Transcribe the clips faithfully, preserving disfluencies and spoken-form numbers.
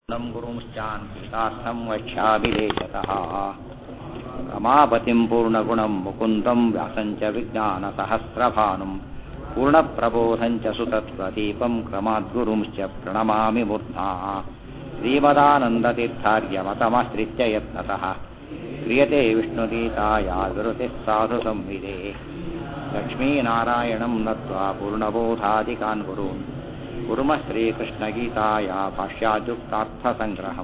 नं गुरुंश्चान्वितार्थं वक्ष्याभिलेशतः रमापतिं पूर्णगुणं मुकुन्दं व्यासं च विज्ञानसहस्रभानुं पूर्णप्रबोधं च सुतत्वदीपं क्रमाद्गुरुंश्च प्रणमामि मूर्ध्ना श्रीमदानन्दतीर्थार्यमतमाश्रित्य यत्नतः क्रियते विष्णुगीताया विरुतिः साधुसंविदे लक्ष्मीनारायणं नत्वा पूर्णबोधादिकान् गुरून् कुर्मः ಶ್ರೀಕೃಷ್ಣಗೀತಾಯ ಭಾಷ್ಯಾದ್ಯುಕ್ತಾರ್ಥಸಂಗ್ರಹಂ.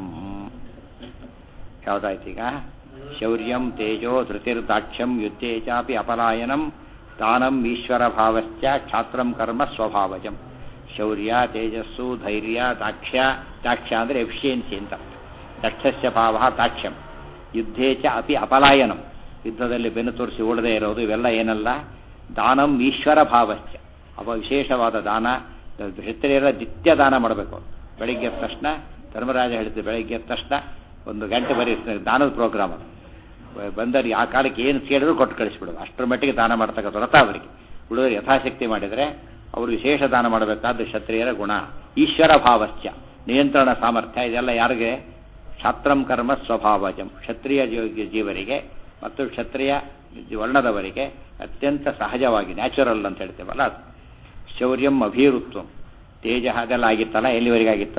ಯಾವುದಾಯ್ತೀಗ? ಶೌರ್ಯಂ ತೇಜೋ ಧೃತಿರ್ದಾಕ್ಷ್ಯಂ ಯುದ್ಧೇ ಚಾಪಿ ಅಪಲಾಯನಂ ದಾನಂ ಈಶ್ವರಭಾವಶ್ಚ ಕ್ಷಾತ್ರಂ ಕರ್ಮ ಸ್ವಭಾವಜಂ. ಶೌರ್ಯ, ತೇಜಸ್ಸು, ಧೈರ್ಯ, ದಾಕ್ಷ್ಯ. ದಾಕ್ಷ್ಯ ಅಂದರೆ ಎಫಿಷಿಯನ್ಸಿ ಅಂತ. ದಕ್ಷಸ್ಯ ಭಾವ ದಾಕ್ಷ್ಯಂ. ಯುದ್ಧೇ ಚ ಅಪಿ ಅಪಲಾಯನಂ, ಯುದ್ಧದಲ್ಲಿ ಬೆನ್ನು ತೋರಿಸಿ ಓಡದೇ ಇರೋದು, ಇವೆಲ್ಲ ಏನಲ್ಲ. ದಾನಂ ಈಶ್ವರ ಭಾವಶ್ಚ, ಅವ ವಿಶೇಷವಾದ ದಾನ. ಕ್ಷತ್ರಿಯರ ನಿತ್ಯ ದಾನ ಮಾಡಬೇಕು. ಬೆಳಿಗ್ಗೆ ಎದ್ದ ತಕ್ಷಣ ಧರ್ಮರಾಜ ಹೇಳ್ತೀವಿ, ಬೆಳಿಗ್ಗೆ ಎದ್ದ ತಕ್ಷಣ ಒಂದು ಗಂಟೆ ಬರೀ ದಾನದ ಪ್ರೋಗ್ರಾಮ್ ಅದು. ಬಂದವ್ರಿಗೆ ಆ ಕಾಲಕ್ಕೆ ಏನು ಕೇಳಿದ್ರು ಕೊಟ್ಟು ಕಳಿಸ್ಬಿಡೋದು, ಅಷ್ಟರ ಮಟ್ಟಿಗೆ ದಾನ ಮಾಡ್ತಕ್ಕಂಥ ವ್ರತ ಅವರಿಗೆ. ಉಳಿದವರು ಯಥಾಶಕ್ತಿ ಮಾಡಿದರೆ ಅವರು ವಿಶೇಷ ದಾನ ಮಾಡಬೇಕಾದ ಕ್ಷತ್ರಿಯರ ಗುಣ. ಈಶ್ವರ ಭಾವಶ್ಚ, ನಿಯಂತ್ರಣ ಸಾಮರ್ಥ್ಯ. ಇದೆಲ್ಲ ಯಾರಿಗೆ? ಕ್ಷಾತ್ರಂ ಕರ್ಮ ಸ್ವಭಾವಜಂ, ಕ್ಷತ್ರಿಯ ಜೀವರಿಗೆ ಮತ್ತು ಕ್ಷತ್ರಿಯ ವರ್ಣದವರಿಗೆ ಅತ್ಯಂತ ಸಹಜವಾಗಿ ನ್ಯಾಚುರಲ್ ಅಂತ ಹೇಳ್ತೇವಲ್ಲ ಅದು. ಶೌರ್ಯಂ ಅಭೀರುತ್ವಂ, ತೇಜ ಅದೆಲ್ಲ ಆಗಿತ್ತಲ್ಲ. ಎಲ್ಲಿವರೆಗಾಗಿತ್ತು?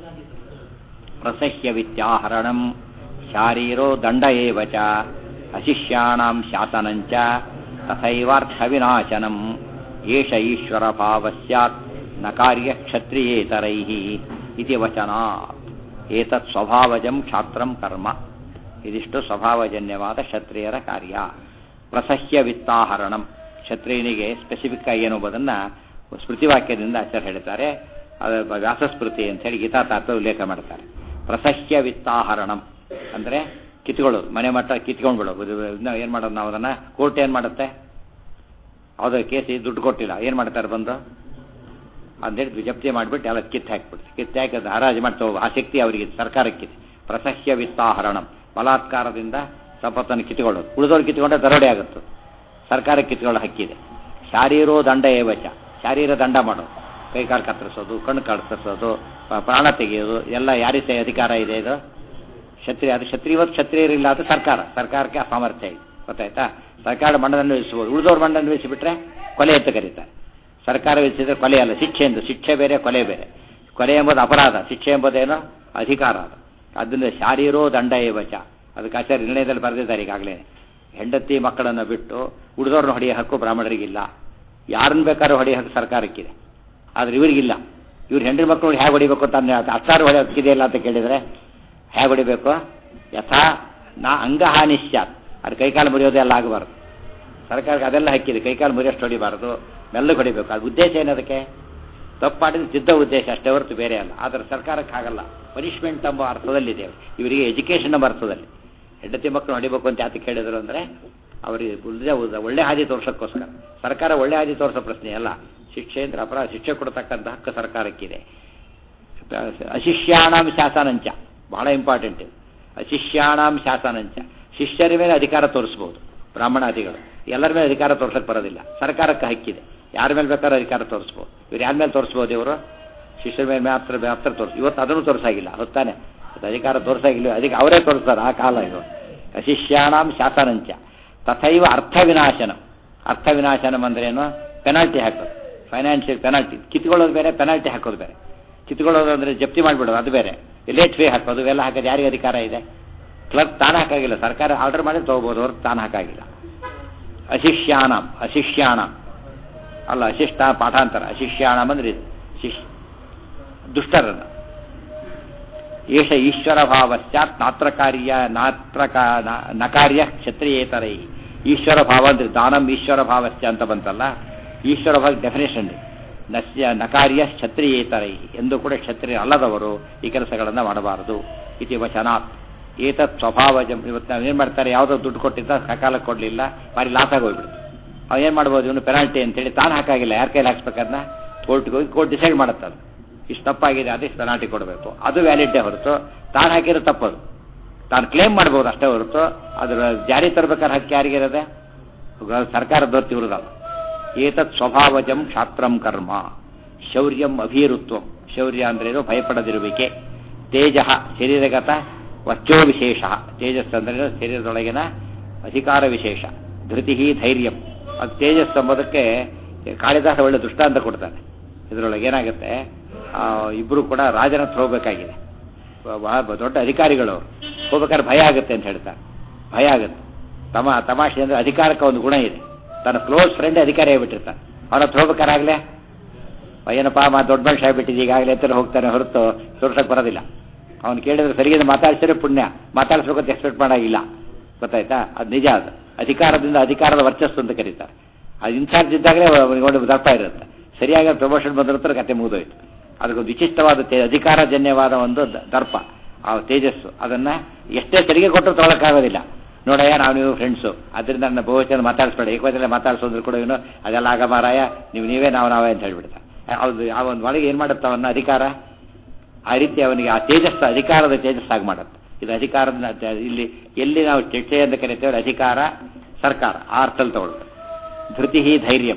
ಪ್ರಸಹ್ಯ ವಿದ್ಯಾಹರಣಂ ಶಾರೀರೋ ದಂಡ ಏವ ಚ ಅಶಿಷ್ಯಾಣಾಂ ಶಾಸನಂಚ ತಥೈವಾರ್ಥ ವಿನಾಶನಂ ಏಷ ಈಶ್ವರ ಭಾವ ಸ್ಯಾತ್ ನ ಕಾರ್ಯ ಕ್ಷತ್ರಿಯೇತರೈಃ ಇತಿ ವಚನಾತ್. ಏತತ್ ಸ್ವಭಾವಜಂ ಕ್ಷಾತ್ರಂ ಕರ್ಮ. ಇದಿಷ್ಟು ಸ್ವಭಾವಜನ್ಯವಾದ ಕ್ಷತ್ರಿಯರ ಕಾರ್ಯ. ಪ್ರಸಹ್ಯ ವಿತ್ತಾಹರಣಂ, ಕ್ಷತ್ರಿಯನಿಗೆ ಸ್ಪೆಸಿಫಿಕ್ ಆಗಿ ಏನೋಬೋದನ್ನು ಸ್ಮೃತಿವಾಕ್ಯದಿಂದ ಆಚಾರ್ಯ ಹೇಳ್ತಾರೆ. ವ್ಯಾಸಸ್ಮೃತಿ ಅಂತ ಹೇಳಿ ಗೀತಾ ತಾತ್ವ ಉಲ್ಲೇಖ ಮಾಡ್ತಾರೆ. ಪ್ರಸಹ್ಯ ವಿತ್ತಾಹರಣಂ ಅಂದರೆ ಕಿತ್ಕೊಳ್ಳೋದು, ಮನೆ ಮಟ್ಟ ಕಿತ್ಕೊಂಡು ಬಿಡೋದು. ಏನು ಮಾಡೋದು ನಾವು ಅದನ್ನು? ಕೋರ್ಟ್ ಏನು ಮಾಡುತ್ತೆ? ಯಾವುದೋ ಕೇಸಿ ದುಡ್ಡು ಕೊಟ್ಟಿಲ್ಲ, ಏನು ಮಾಡ್ತಾರೆ ಬಂದು ಅಂತೇಳಿ ಜಪ್ತಿ ಮಾಡಿಬಿಟ್ಟು ಎಲ್ಲ ಕಿತ್ತು ಹಾಕಿಬಿಡ್ತು. ಕಿತ್ತು ಹಾಕಿ ಅದು ಹರಾಜು ಮಾಡ್ತಾ ಹೋಗೋ ಆ ಶಕ್ತಿ ಅವರಿಗೆ ಸರ್ಕಾರಕ್ಕಿದೆ. ಪ್ರಸಹ್ಯ ವಿತ್ತಾಹರಣಂ, ಬಲಾತ್ಕಾರದಿಂದ ಸಂಪತ್ತನ್ನು ಕಿತ್ಕೊಳ್ಳೋದು. ಉಳಿದವ್ರು ಕಿತ್ಕೊಂಡ್ರೆ ದರೋಡೆ ಆಗುತ್ತೆ, ಸರ್ಕಾರಕ್ಕೆ ಕಿತ್ಕೊಳ್ಳೋ ಹಕ್ಕಿದೆ. ಶಾರೀರೋ ದಂಡ ಏವಚ, ಶಾರೀರ ದಂಡ ಮಾಡೋದು, ಕೈಕಾಲು ಕತ್ತರಿಸೋದು, ಕಣ್ಣು ಕತ್ತರಿಸೋದು, ಪ್ರಾಣ ತೆಗೆಯೋದು, ಎಲ್ಲ ಯಾರಿಗೆ ಅಧಿಕಾರ ಇದೆ? ಇದು ಕ್ಷತ್ರಿಯ. ಅದು ಕ್ಷತ್ರಿಯ, ಇವತ್ತು ಕ್ಷತ್ರಿಯರಿಲ್ಲ, ಅದು ಸರ್ಕಾರ. ಸರ್ಕಾರಕ್ಕೆ ಆ ಸಾಮರ್ಥ್ಯ ಇದೆ, ಗೊತ್ತಾಯ್ತಾ? ಸರ್ಕಾರ ಮಂಡನೆ ವಿಧಿಸಬಹುದು, ಉಳಿದವ್ರು ಮಂಡನೆ ವಿಧಿಸಿಬಿಟ್ರೆ ಕೊಲೆ ಅಂತ ಕರೀತಾರೆ. ಸರ್ಕಾರ ವಿಧಿಸಿದ್ರೆ ಕೊಲೆ ಅಲ್ಲ, ಶಿಕ್ಷೆ ಎಂದು. ಶಿಕ್ಷೆ ಬೇರೆ, ಕೊಲೆ ಬೇರೆ. ಕೊಲೆ ಎಂಬುದು ಅಪರಾಧ, ಶಿಕ್ಷೆ ಎಂಬುದೇನೋ ಅಧಿಕಾರ. ಅದು ಅದನ್ನು ಶಾರೀರೋ ದಂಡ ಏವಚ, ಅದಕ್ಕೆ ಆಚಾರ್ಯ ನಿರ್ಣಯದಲ್ಲಿ ಬರೆದಿದ್ದಾರೆ ಈಗಾಗಲೇ. ಹೆಂಡತಿ ಮಕ್ಕಳನ್ನು ಬಿಟ್ಟು ಉಳಿದವ್ರನ್ನ ಹೊಡೆಯೋ ಹಕ್ಕು ಬ್ರಾಹ್ಮಣರಿಗಿಲ್ಲ. ಯಾರನ್ನ ಬೇಕಾದ್ರೂ ಹೊಡೆಯೋ ಹಕ್ಕು ಸರ್ಕಾರಕ್ಕಿದೆ, ಆದರೆ ಇವರಿಗಿಲ್ಲ. ಇವ್ರು ಹೆಂಡ್ರಿ ಮಕ್ಕಳು ಹೇಗೆ ಹೊಡಿಬೇಕು ಅಂತ ಅಷ್ಟಾರು ಹೊಡೆಯೋ ಹಕ್ಕಿದೆಯಲ್ಲ ಅಂತ ಕೇಳಿದರೆ ಹೇಗೆ ಹೊಡಿಬೇಕು? ಯಥಾ ನಾ ಅಂಗಹಾನಿಶ್ಚಾತ್, ಅದು ಕೈಕಾಲು ಮುರಿಯೋದೆಲ್ಲ ಆಗಬಾರ್ದು. ಸರ್ಕಾರಕ್ಕೆ ಅದೆಲ್ಲ ಹಕ್ಕಿದೆ, ಕೈಕಾಲು ಮುರಿಯೋಷ್ಟು ಹೊಡಿಬಾರ್ದು, ಮೆಲ್ಲಗೆ ಹೊಡಿಬೇಕು. ಅದು ಉದ್ದೇಶ ಏನದಕ್ಕೆ? ತಪ್ಪು ಮಾಡಿದ್ರೆ ಸಿದ್ಧ ಉದ್ದೇಶ ಅಷ್ಟೇ ಹೊರತು ಬೇರೆ ಅಲ್ಲ. ಆದರೆ ಸರ್ಕಾರಕ್ಕೆ ಆಗಲ್ಲ. ಪನಿಷ್ಮೆಂಟ್ ಎಂಬ ಅರ್ಥದಲ್ಲಿದೆ, ಇವರಿಗೆ ಎಜುಕೇಷನ್ ಎಂಬ ಅರ್ಥದಲ್ಲಿ. ಹೆಂಡತಿ ಮಕ್ಕಳು ಹೊಡಿಬೇಕು ಅಂತ ಯಾತಕ್ಕೆ ಹೇಳಿದ್ರು ಅಂದರೆ ಅವರಿಗೆ ಒಳ್ಳೆ ಹಾದಿ ತೋರ್ಸೋಕ್ಕೋಸ್ಕರ. ಸರ್ಕಾರ ಒಳ್ಳೆ ಹಾದಿ ತೋರಿಸೋ ಪ್ರಶ್ನೆ ಅಲ್ಲ. ಶಿಕ್ಷೆ ಅಂದ್ರೆ ಅಪರಾಧ, ಶಿಕ್ಷೆ ಕೊಡ್ತಕ್ಕಂಥ ಹಕ್ಕು ಸರ್ಕಾರಕ್ಕಿದೆ. ಅಶಿಷ್ಯಾಣಾಂ ಶಾಸನಂಚ, ಬಹಳ ಇಂಪಾರ್ಟೆಂಟ್ ಇದು. ಅಶಿಷ್ಯಾಣಾಂ ಶಾಸನಂಚ, ಶಿಷ್ಯರ ಮೇಲೆ ಅಧಿಕಾರ ತೋರಿಸ್ಬೋದು ಬ್ರಾಹ್ಮಣಾದಿಗಳು, ಎಲ್ಲರ ಮೇಲೆ ಅಧಿಕಾರ ತೋರ್ಸಕ್ಕೆ ಬರೋದಿಲ್ಲ. ಸರ್ಕಾರಕ್ಕೆ ಹಕ್ಕಿದೆ, ಯಾರ ಮೇಲೆ ಬೇಕಾದ್ರೂ ಅಧಿಕಾರ ತೋರಿಸ್ಬೋದು. ಇವ್ರು ಯಾರ ಮೇಲೆ ತೋರಿಸ್ಬೋದು? ಇವರು ಶಿಷ್ಯರ ಮೇಲೆ ಮಾತ್ರ ಮಾತ್ರ ತೋರಿಸ್. ಇವತ್ತು ಅದನ್ನು ತೋರಿಸಾಗಿಲ್ಲ, ಹೊತ್ತಾನೆ ಅಧಿಕಾರ ತೋರಿಸಾಗಿಲ್ಲ, ಅದಕ್ಕೆ ಅವರೇ ತೋರಿಸ್ತಾರೆ ಆ ಕಾಲ ಇದು. ಅಶಿಷ್ಯಾಣಾಂ ಶಾಸನಂಚ ತಥೈವ ಅರ್ಥ ವಿನಾಶನಂ. ಅರ್ಥ ವಿನಾಶನಂ ಅಂದ್ರೇನು? ಪೆನಾಲ್ಟಿ ಹಾಕೋದು, ಫೈನಾನ್ಷಿಯಲ್ ಪೆನಾಲ್ಟಿ. ಕಿತ್ಕೊಳ್ಳೋದು ಬೇರೆ, ಪೆನಾಲ್ಟಿ ಹಾಕೋದು ಬೇರೆ. ಕಿತ್ಕೊಳ್ಳೋದು ಅಂದರೆ ಜಪ್ತಿ ಮಾಡಿಬಿಡೋದು, ಅದು ಬೇರೆ. ಲೇಟ್ ಫೀ ಹಾಕೋದು, ಇವೆಲ್ಲ ಹಾಕೋದು ಯಾರಿಗೆ ಅಧಿಕಾರ ಇದೆ? ಕ್ಲರ್ಕ್ ತಾನು ಹಾಕಾಗಿಲ್ಲ, ಸರ್ಕಾರ ಆರ್ಡರ್ ಮಾಡಿ ತೊಗೋಬೋದು, ಅವ್ರು ತಾನು ಹಾಕಾಗಿಲ್ಲ. ಅಶಿಷ್ಯಾಣಂ, ಅಶಿಷ್ಯಾಣಂ ಅಲ್ಲ, ಅಶಿಷ್ಟ ಪಾಠಾಂತರ. ಅಶಿಷ್ಯಾಣಂ ಅಂದ್ರೆ ಇದು ಶಿಶ್ ದುಷ್ಟರನ್ನು. ಏಷ ಈಶ್ವರ ಭಾವಶ್ಚಾತ್ ನಾತ್ರ ಕಾರ್ಯ ನಾತ್ರ ನಕಾರ್ಯ ಕ್ಷತ್ರಿಯೇತರೈ. ಈಶ್ವರ ಭಾವ ಅಂದ್ರೆ ದಾನಂ ಈಶ್ವರ ಭಾವಶ್ಚ ಅಂತ ಬಂತಲ್ಲ, ಈಶ್ವರ ಭಾವ ಡೆಫಿನೇಷನ್. ನಸ್ಯ ನಕಾರ್ಯ ಕ್ಷತ್ರಿಯೇತರೈ, ಎಂದು ಕೂಡ ಕ್ಷತ್ರಿಯ ಅಲ್ಲದವರು ಈ ಕೆಲಸಗಳನ್ನು ಮಾಡಬಾರದು. ಇತಿ ವಚನಾತ್. ಏತತ್ ಸ್ವಭಾವಜಂ. ಇವತ್ತು ನಾವು ಏನು ಮಾಡ್ತಾರೆ? ಯಾವುದೋ ದುಡ್ಡು ಕೊಟ್ಟಿದ್ದ ಸಕಾಲಕ್ಕೆ ಕೊಡಲಿಲ್ಲ, ಭಾರಿ ಲಾಸ್ ಆಗಿ ಹೋಗ್ಬಿಡುತ್ತೆ. ಅವು ಏನು ಮಾಡ್ಬೋದು? ಇವನು ಪೆನಾಲ್ಟಿ ಅಂತೇಳಿ ತಾನು ಹಾಕಾಗಿಲ್ಲ, ಯಾರ ಕೈಲಿ ಹಾಕ್ಸ್ಬೇಕದನ್ನ? ಕೋರ್ಟ್ಗೆ ಹೋಗಿ ಕೋರ್ಟ್ ಡಿಸೈಡ್ ಮಾಡುತ್ತೆ ಅದು ಇಷ್ಟು ತಪ್ಪಾಗಿದೆ, ಅದಕ್ಕೆ ಪೆನಾಲ್ಟಿ ಕೊಡಬೇಕು. ಅದು ವ್ಯಾಲಿಡ್ಡೇ ಹೊರತು ತಾನು ಹಾಕಿರೋ ತಪ್ಪದು. ತಾನು ಕ್ಲೇಮ್ ಮಾಡ್ಬೋದು ಅಷ್ಟೇ ಹೊರತು ಅದರ ಜಾರಿ ತರಬೇಕಾದ್ರೆ ಹಕ್ಕು ಯಾರಿಗಿರೋದೆ? ಸರ್ಕಾರದವ್ರು ಇವ್ರದಲ್ಲ. ಏತತ್ ಸ್ವಭಾವಜಂ ಕ್ಷಾತ್ರಂ ಕರ್ಮ. ಶೌರ್ಯಂ ಅಭೀರುತ್ವಂ. ಶೌರ್ಯ ಅಂದ್ರೇನು? ಭಯಪಡದಿರುವಿಕೆ. ತೇಜ ಶರೀರಗತ ವರ್ಚೋ ವಿಶೇಷ, ತೇಜಸ್ ಅಂದರೆ ಶರೀರದೊಳಗಿನ ಅಧಿಕಾರ ವಿಶೇಷ. ಧೃತಿ ಧೈರ್ಯಂ, ಅದು ತೇಜಸ್ ಎಂಬುದಕ್ಕೆ ಕಾಳಿದಾಸ ಒಳ್ಳೆ ದೃಷ್ಟಾಂತ ಕೊಡ್ತಾನೆ. ಇದರೊಳಗೆ ಏನಾಗುತ್ತೆ, ಇಬ್ಬರು ಕೂಡ ರಾಜನ ಹತ್ರ ಹೋಗಬೇಕಾಗಿದೆ, ದೊಡ್ಡ ಅಧಿಕಾರಿಗಳು ಅವರು ಹೋಗ್ಬೇಕಾದ್ರೆ ಭಯ ಆಗುತ್ತೆ ಅಂತ ಹೇಳ್ತಾರೆ. ಭಯ ಆಗುತ್ತೆ, ತಮ ತಮಾಷೆ ಅಂದರೆ ಅಧಿಕಾರಕ್ಕೆ ಒಂದು ಗುಣ ಇದೆ. ತನ್ನ ಕ್ಲೋಸ್ ಫ್ರೆಂಡ್ ಅಧಿಕಾರಿ ಆಗಿಬಿಟ್ಟಿರ್ತಾನೆ, ಅವನ ಹತ್ರ ಹೋಗ್ಬೇಕಾರಾಗಲೇ ಏನಪ್ಪ ಮಾ ದೊಡ್ಡ ಮನುಷ್ಯ ಆಗಿಬಿಟ್ಟಿದ್ದು ಈಗಾಗಲೇ ಅಂತ ಹೋಗ್ತಾನೆ ಹೊರತು ತೋರ್ಸಕ್ಕೆ ಬರೋದಿಲ್ಲ. ಅವ್ನು ಕೇಳಿದ್ರೆ ಸರಿಯಾದ ಮಾತಾಡಿಸಿದ್ರೆ ಪುಣ್ಯ, ಮಾತಾಡಿಸ್ಬೇಕಂತ ಎಕ್ಸ್ಪೆಕ್ಟ್ ಮಾಡೋಂಗಿಲ್ಲ. ಗೊತ್ತಾಯ್ತಾ? ಅದು ನಿಜ. ಅದು ಅಧಿಕಾರದಿಂದ ಅಧಿಕಾರದ ವರ್ಚಸ್ಸು ಅಂತ ಕರೀತಾರೆ. ಅದು ಇನ್ಚಾರ್ಜ್ ಇದ್ದಾಗಲೇ ಅವನಿಗೆ ದರ್ಪ ಇರುತ್ತೆ. ಸರಿಯಾಗಿ ಪ್ರಮೋಷನ್ ಬಂದಿರ್ತಾರೆ, ಕತೆ ಮುಗಿದೋಯ್ತು. ಅದಕ್ಕೊಂದು ವಿಶಿಷ್ಟವಾದ ತೇ ಅಧಿಕಾರಜನ್ಯವಾದ ಒಂದು ದರ್ಪ, ಆ ತೇಜಸ್ಸು. ಅದನ್ನು ಎಷ್ಟೇ ತೆರಿಗೆ ಕೊಟ್ಟರು ತೊಗೊಳಕ್ಕಾಗೋದಿಲ್ಲ. ನೋಡಯ್ಯ, ನಾವು ನೀವು ಫ್ರೆಂಡ್ಸು, ಅದರಿಂದ ನನ್ನ ಬಹುವಚನ ಮಾತಾಡಿಸ್ಬೇಡ, ಏಕವಚನ ಮಾತಾಡಿಸೋದ್ರು ಕೂಡ ಇವನು ಅದೆಲ್ಲ ಆಗ ಮಾರಾಯ, ನೀವು ನೀವೇ ನಾವು ನಾವೇ ಅಂತ ಹೇಳ್ಬಿಡ್ತಾರೆ. ಹೌದು, ಆ ಒಂದು ಒಳಗೆ ಏನು ಮಾಡುತ್ತೆ ಅವನ್ನ ಅಧಿಕಾರ, ಆ ರೀತಿ ಅವನಿಗೆ ಆ ತೇಜಸ್ಸು ಅಧಿಕಾರದ ತೇಜಸ್ಸಾಗಿ ಮಾಡುತ್ತೆ. ಇದು ಅಧಿಕಾರದ ಇಲ್ಲಿ ಎಲ್ಲಿ ನಾವು ಚರ್ಚೆ ಅಂತ ಕರಿತೇವೆ, ಅಧಿಕಾರ ಸರ್ಕಾರ ಆ ಅರ್ಥದಲ್ಲಿ ತಗೊಳ್ತಾರೆ. ಧೃತಿ ಧೈರ್ಯಂ,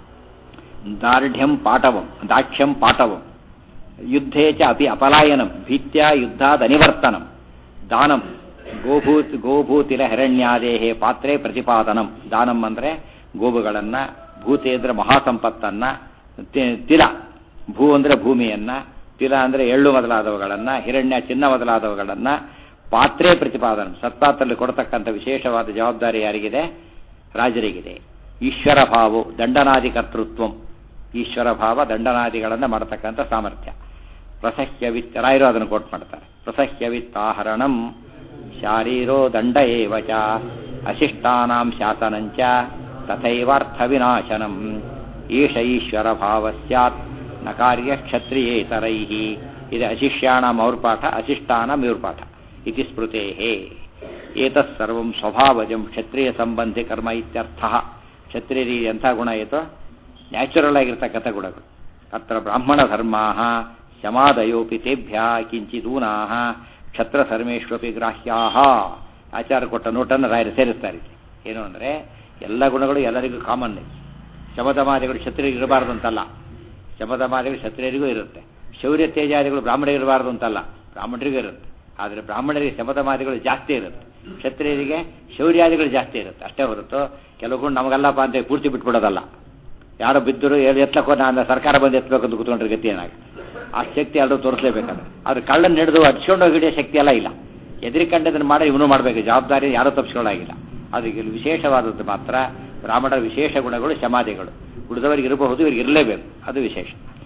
ದಾರ್ಢ್ಯಂ ಪಾಟವಂ, ದಾಕ್ಷ್ಯಂ ಪಾಟವಂ, ಯುದ್ಧೇ ಚ ಅಪಿ ಅಪಲಾಯನಂ, ಭೀತ್ಯ ಯುದ್ಧಾದ್ ಅನಿವರ್ತನಂ, ದಾನಂ ಗೋಭೂತ್ ಗೋಭೂತಿಲ ಹಿರಣ್ಯಾದೇಹೇ ಪಾತ್ರೆ ಪ್ರತಿಪಾದನಂ. ದಾನಂ ಅಂದರೆ ಗೋವುಗಳನ್ನ, ಭೂತಿ ಅಂದರೆ ಮಹಾಸಂಪತ್ತನ್ನ, ತಿಲ ಭೂ ಅಂದರೆ ಭೂಮಿಯನ್ನ, ತಿಲ ಅಂದರೆ ಎಳ್ಳು ಮೊದಲಾದವುಗಳನ್ನ, ಹಿರಣ್ಯ ಚಿನ್ನ ಮೊದಲಾದವುಗಳನ್ನ, ಪಾತ್ರೆ ಪ್ರತಿಪಾದನ ಸತ್ಪಾತ್ರಲ್ಲಿ ಕೊಡತಕ್ಕಂಥ ವಿಶೇಷವಾದ ಜವಾಬ್ದಾರಿ ಯಾರಿಗಿದೆ? ರಾಜರಿಗಿದೆ. ಈಶ್ವರ ಭಾವ ದಂಡನಾದಿ ಕರ್ತೃತ್ವಂ, ಈಶ್ವರ ಭಾವ ದಂಡನಾದಿಗಳನ್ನು ಮಾಡತಕ್ಕಂಥ ಸಾಮರ್ಥ್ಯ. ಪ್ರಸಹ್ಯವಿತ್ ರಾಯರು ಅದನ್ನು ಕೋಟ್ ಮಾಡ್ತಾರೆ. ಪ್ರಸಹ್ಯವಿತ್ತಾಹರಣಂ ಶಾರೀರೋ ದಂಡ ಏವ ಚ ಅಶಿಷ್ಟಾನಾಂ ಶಾಸನಂಚ ತಥೈವಾರ್ಥ ವಿನಾಶನಂ ಏಷ ಈಶ್ವರ ಭಾವ ಸ್ಯಾತ್ ನ ಕಾರ್ಯ ಕ್ಷತ್ರಿಯೇತರೈ. ಇದು ಅಶಿಷ್ಯಾಣಂ ಅವ್ರ ಪಾಠ, ಅಶಿಷ್ಟಾನಂ ಇವ್ರ ಪಾಠ. ಇತಿ ಸ್ಮೃತೆ ಏತತ್ಸರ್ವಂ ಸ್ವಭಾವಜಂ ಕ್ಷತ್ರಿಯ ಸಂಬಂಧಿ ಕರ್ಮ ಇತ್ಯರ್ಥ. ಕ್ಷತ್ರಿಯರಿಗೆ ಎಂಥ ಗುಣ ಆಯಿತು? ನ್ಯಾಚುರಲ್ ಆಗಿರ್ತಕ್ಕಂಥ ಗುಣಗಳು. ಅತ್ರ ಬ್ರಾಹ್ಮಣ ಧರ್ಮಾ ಶಮಾದಯೋಪಿ ತೇಭ್ಯ ಕಿಂಚಿದೂನಾ ಕ್ಷತ್ರ ಧರ್ಮೇಶ್ವಪಿ ಗ್ರಾಹ್ಯಾ. ಆಚಾರ ಕೊಟ್ಟ ನೋಟನ್ನು ರಾಯರು ಸೇರಿಸ್ತಾರೆ. ಏನು ಅಂದರೆ ಎಲ್ಲ ಗುಣಗಳು ಎಲ್ಲರಿಗೂ ಕಾಮನ್. ಶಮದಮಾದಿಗಳು ಕ್ಷತ್ರಿಯರಿಗೆ ಇರಬಾರ್ದು ಅಂತಲ್ಲ, ಶಮದಮಾದಿಗಳು ಕ್ಷತ್ರಿಯರಿಗೂ ಇರುತ್ತೆ. ಶೌರ್ಯ ತೇಜಾದಿಗಳು ಬ್ರಾಹ್ಮಣರಿಗೆ ಇರಬಾರ್ದು ಅಂತಲ್ಲ, ಬ್ರಾಹ್ಮಣರಿಗೂ ಇರುತ್ತೆ. ಆದರೆ ಬ್ರಾಹ್ಮಣರಿಗೆ ಶಮದಮಾದಿಗಳು ಜಾಸ್ತಿ ಇರುತ್ತೆ, ಕ್ಷತ್ರಿಯರಿಗೆ ಶೌರ್ಯಾದಿಗಳು ಜಾಸ್ತಿ ಇರುತ್ತೆ. ಅಷ್ಟೇ ಹೊರತು ಕೆಲವು ಗುಣ ನಮಗಲ್ಲಪ್ಪ ಅಂತ ಪೂರ್ತಿ ಬಿಟ್ಬಿಡೋದಲ್ಲ. ಯಾರೋ ಬಿದ್ದರು ಎತ್ತಲಕ್ಕೋ ನಾನು ಸರ್ಕಾರ ಬಂದು ಎತ್ತಬೇಕಂತ ಕೂತ್ಕೊಂಡ್ರೆ ಗತಿ ಏನಾಗ, ಆ ಶಕ್ತಿ ಎಲ್ಲರೂ ತೋರಿಸಲೇಬೇಕಾದ್ರೆ. ಆದ್ರೆ ಕಳ್ಳನ್ನು ಹಿಡಿದು ಅಡ್ಸ್ಕೊಂಡು ಹಿಡಿಯೋ ಶಕ್ತಿ ಎಲ್ಲ ಇಲ್ಲ. ಎದುರಿಕಂಡದನ್ನು ಮಾಡಿ ಇವನು ಮಾಡಬೇಕು, ಜವಾಬ್ದಾರಿ ಯಾರೂ ತಪ್ಪಿಸ್ಕೊಳ್ಳಾಗಿಲ್ಲ. ಅದಕ್ಕೆ ವಿಶೇಷವಾದದ್ದು ಮಾತ್ರ ಬ್ರಾಹ್ಮಣರ ವಿಶೇಷ ಗುಣಗಳು ಶಮಾದಿಗಳು. ಉಳಿದವರಿಗೆ ಇರಬಹುದು, ಇವರಿಗೆ ಇರಲೇಬೇಕು, ಅದು ವಿಶೇಷ.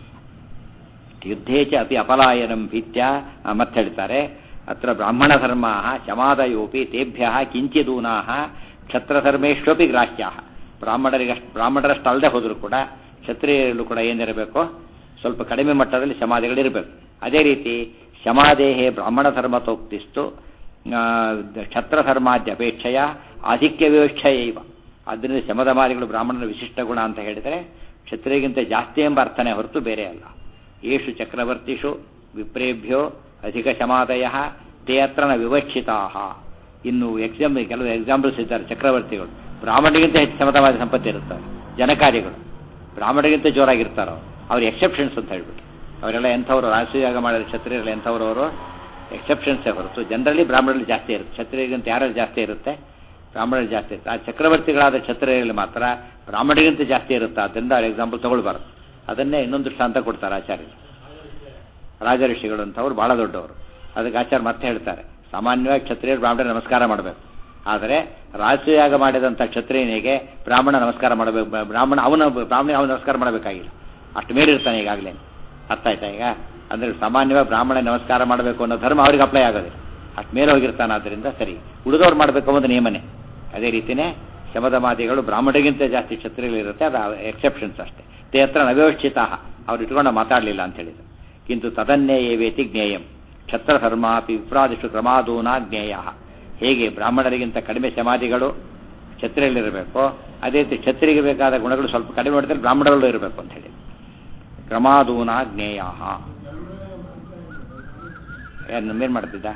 ಯುದ್ಧೇಚ ಅಪಿ ಅಪಲಾಯನಂ ಭೀತ್ಯ ಮತ್ತೆ ಹೇಳ್ತಾರೆ. ಅತ್ರ ಬ್ರಾಹ್ಮಣ ಧರ್ಮ ಶಮಾದಯೋಪಿ ತೇಭ್ಯ ಕಿಂಚಿದೂನಾ ಕ್ಷತ್ರಧರ್ಮೇಶ್ವಪಿ ಗ್ರಾಹ್ಯ. ಬ್ರಾಹ್ಮಣರಿಗೆ ಬ್ರಾಹ್ಮಣರಷ್ಟು ಅಲ್ಲದೆ ಹೋದರೂ ಕೂಡ ಕ್ಷತ್ರಿಯರಲ್ಲೂ ಕೂಡ ಏನಿರಬೇಕು, ಸ್ವಲ್ಪ ಕಡಿಮೆ ಮಟ್ಟದಲ್ಲಿ ಶಮಾದಿಗಳಿರಬೇಕು. ಅದೇ ರೀತಿ ಶಮಾದೇಹೇ ಬ್ರಾಹ್ಮಣ ಧರ್ಮತೋಕ್ತಿಸ್ತು ಕ್ಷತ್ರಧರ್ಮಾದ್ಯಪೇಕ್ಷೆಯ ಆಧಿಕ್ಯ ವಿವಕ್ಷೆಯೈವ. ಆದ್ದರಿಂದ ಶಮದಮಾದಿಗಳು ಬ್ರಾಹ್ಮಣರ ವಿಶಿಷ್ಟ ಗುಣ ಅಂತ ಹೇಳಿದರೆ ಕ್ಷತ್ರಿಯಗಿಂತ ಜಾಸ್ತಿ ಎಂಬ ಅರ್ಥನೇ ಹೊರತು ಬೇರೆ ಅಲ್ಲ. ಯೇಷು ಚಕ್ರವರ್ತಿಷು ವಿಪ್ರೇಭ್ಯೋ ಅಧಿಕ ಶಮಾದಯ ತೇ ಅತ್ರ ನ ವಿವಕ್ಷಿತಾ. ಇನ್ನು ಎಕ್ಸಾಮ್ ಕೆಲವು ಎಕ್ಸಾಂಪಲ್ಸ್ ಇದ್ದಾರೆ. ಚಕ್ರವರ್ತಿಗಳು ಬ್ರಾಹ್ಮಣರಿಗಿಂತ ಹೆಚ್ಚು ಶಮದವಾದ ಸಂಪತ್ತಿ ಇರುತ್ತಾರೆ. ಜನಕಾರ್ಯಗಳು ಬ್ರಾಹ್ಮಣರಿಗಿಂತ ಜೋರಾಗಿರ್ತಾರೋ ಅವ್ರು ಎಕ್ಸೆಪ್ಷನ್ಸ್ ಅಂತ ಹೇಳ್ಬಿಟ್ಟು. ಅವರೆಲ್ಲ ಎಂಥವ್ರು ರಾಜಸೂಯಾಗ ಮಾಡಿದ ಕ್ಷತ್ರಿಯರೆಲ್ಲ ಎಂಥವ್ರವರು ಎಕ್ಸೆಪ್ಷನ್ಸೇ ಹೊರತು ಜನರಲ್ಲಿ ಬ್ರಾಹ್ಮಣರಲ್ಲಿ ಜಾಸ್ತಿ ಇರುತ್ತೆ. ಕ್ಷತ್ರಿಯರಿಗಿಂತ ಯಾರಲ್ಲಿ ಜಾಸ್ತಿ ಇರುತ್ತೆ? ಬ್ರಾಹ್ಮಣರಲ್ಲಿ ಜಾಸ್ತಿ ಇರುತ್ತೆ. ಆ ಚಕ್ರವರ್ತಿಗಳಾದ ಕ್ಷತ್ರಿಯರಲ್ಲಿ ಮಾತ್ರ ಬ್ರಾಹ್ಮಣರಿಗಿಂತ ಜಾಸ್ತಿ ಇರುತ್ತೆ. ಆದ್ದರಿಂದ ಅವ್ರ ಎಕ್ಸಾಂಪಲ್ ತಗೊಳ್ಬಾರ್ದು. ಅದನ್ನೇ ಇನ್ನೊಂದು ದೃಷ್ಟಾಂತ ಕೊಡ್ತಾರೆ ಆಚಾರ್ಯರು. ರಾಜಋಷಿಗಳು ಅಂತವ್ರು ಭಾಳ ದೊಡ್ಡವರು. ಅದಕ್ಕೆ ಆಚಾರ್ಯ ಮತ್ತೆ ಹೇಳ್ತಾರೆ, ಸಾಮಾನ್ಯವಾಗಿ ಕ್ಷತ್ರಿಯರು ಬ್ರಾಹ್ಮಣ ನಮಸ್ಕಾರ ಮಾಡಬೇಕು. ಆದರೆ ರಾಜಸೂಯಾಗ ಮಾಡಿದಂಥ ಕ್ಷತ್ರಿಯನಿಗೆ ಬ್ರಾಹ್ಮಣ ನಮಸ್ಕಾರ ಮಾಡಬೇಕು. ಬ್ರಾಹ್ಮಣ ಅವನ ಬ್ರಾಹ್ಮಣ ಅವನು ನಮಸ್ಕಾರ ಮಾಡಬೇಕಾಗಿಲ್ಲ, ಅಷ್ಟು ಮೇಲಿರ್ತಾನೆ ಈಗಾಗಲೇ. ಅರ್ಥ ಆಯ್ತಾ ಈಗ? ಅಂದರೆ ಸಾಮಾನ್ಯವಾಗಿ ಬ್ರಾಹ್ಮಣ ನಮಸ್ಕಾರ ಮಾಡಬೇಕು ಅನ್ನೋ ಧರ್ಮ ಅವ್ರಿಗೆ ಅಪ್ಲೈ ಆಗೋದಿಲ್ಲ, ಅಷ್ಟು ಮೇಲೆ ಹೋಗಿರ್ತಾನೆ. ಆದ್ದರಿಂದ ಸರಿ, ಉಳಿದವ್ರು ಮಾಡಬೇಕು ಅನ್ನೋದು ನಿಯಮನೇ. ಅದೇ ರೀತಿಯೇ ಶಮದಮಾದಿಗಳು ಬ್ರಾಹ್ಮಣರಿಗಿಂತ ಜಾಸ್ತಿ ಕ್ಷತ್ರಿಯಗಳಿರುತ್ತೆ, ಅದು ಎಕ್ಸೆಪ್ಷನ್ಸ್ ಅಷ್ಟೇ. ತೇ ಹತ್ರ ನವ್ಯವಸ್ಥಿತ, ಅವ್ರು ಇಟ್ಕೊಂಡು ಮಾತಾಡಲಿಲ್ಲ ಅಂತ ಹೇಳಿದ್ರು. ಕಿಂತು ತದನ್ನೇ ಏವೇತಿ ಜ್ಞೇಯಂ ಕ್ಷತ್ರಧರ್ಮಾಪಿ ವಿಪ್ರಾದಿಷು ಕ್ರಮಾದೂನಾ ಜ್ಞೇಯ. ಹೇಗೆ ಬ್ರಾಹ್ಮಣರಿಗಿಂತ ಕಡಿಮೆ ಶಮಾದಿಗಳು ಕ್ಷತ್ರಿಯಲ್ಲಿರಬೇಕು, ಅದೇ ರೀತಿ ಕ್ಷತ್ರಿಗೆ ಬೇಕಾದ ಗುಣಗಳು ಸ್ವಲ್ಪ ಕಡಿಮೆ ಮಾಡಿದ್ರೆ ಬ್ರಾಹ್ಮಣರಲ್ಲೂ ಇರಬೇಕು ಅಂತ ಹೇಳಿ. ಕ್ರಮಾದೂನಾ ಜ್ಞೇಯ. ನಮ್ಮೇನು ಮಾಡ್ತಿದ್ದ?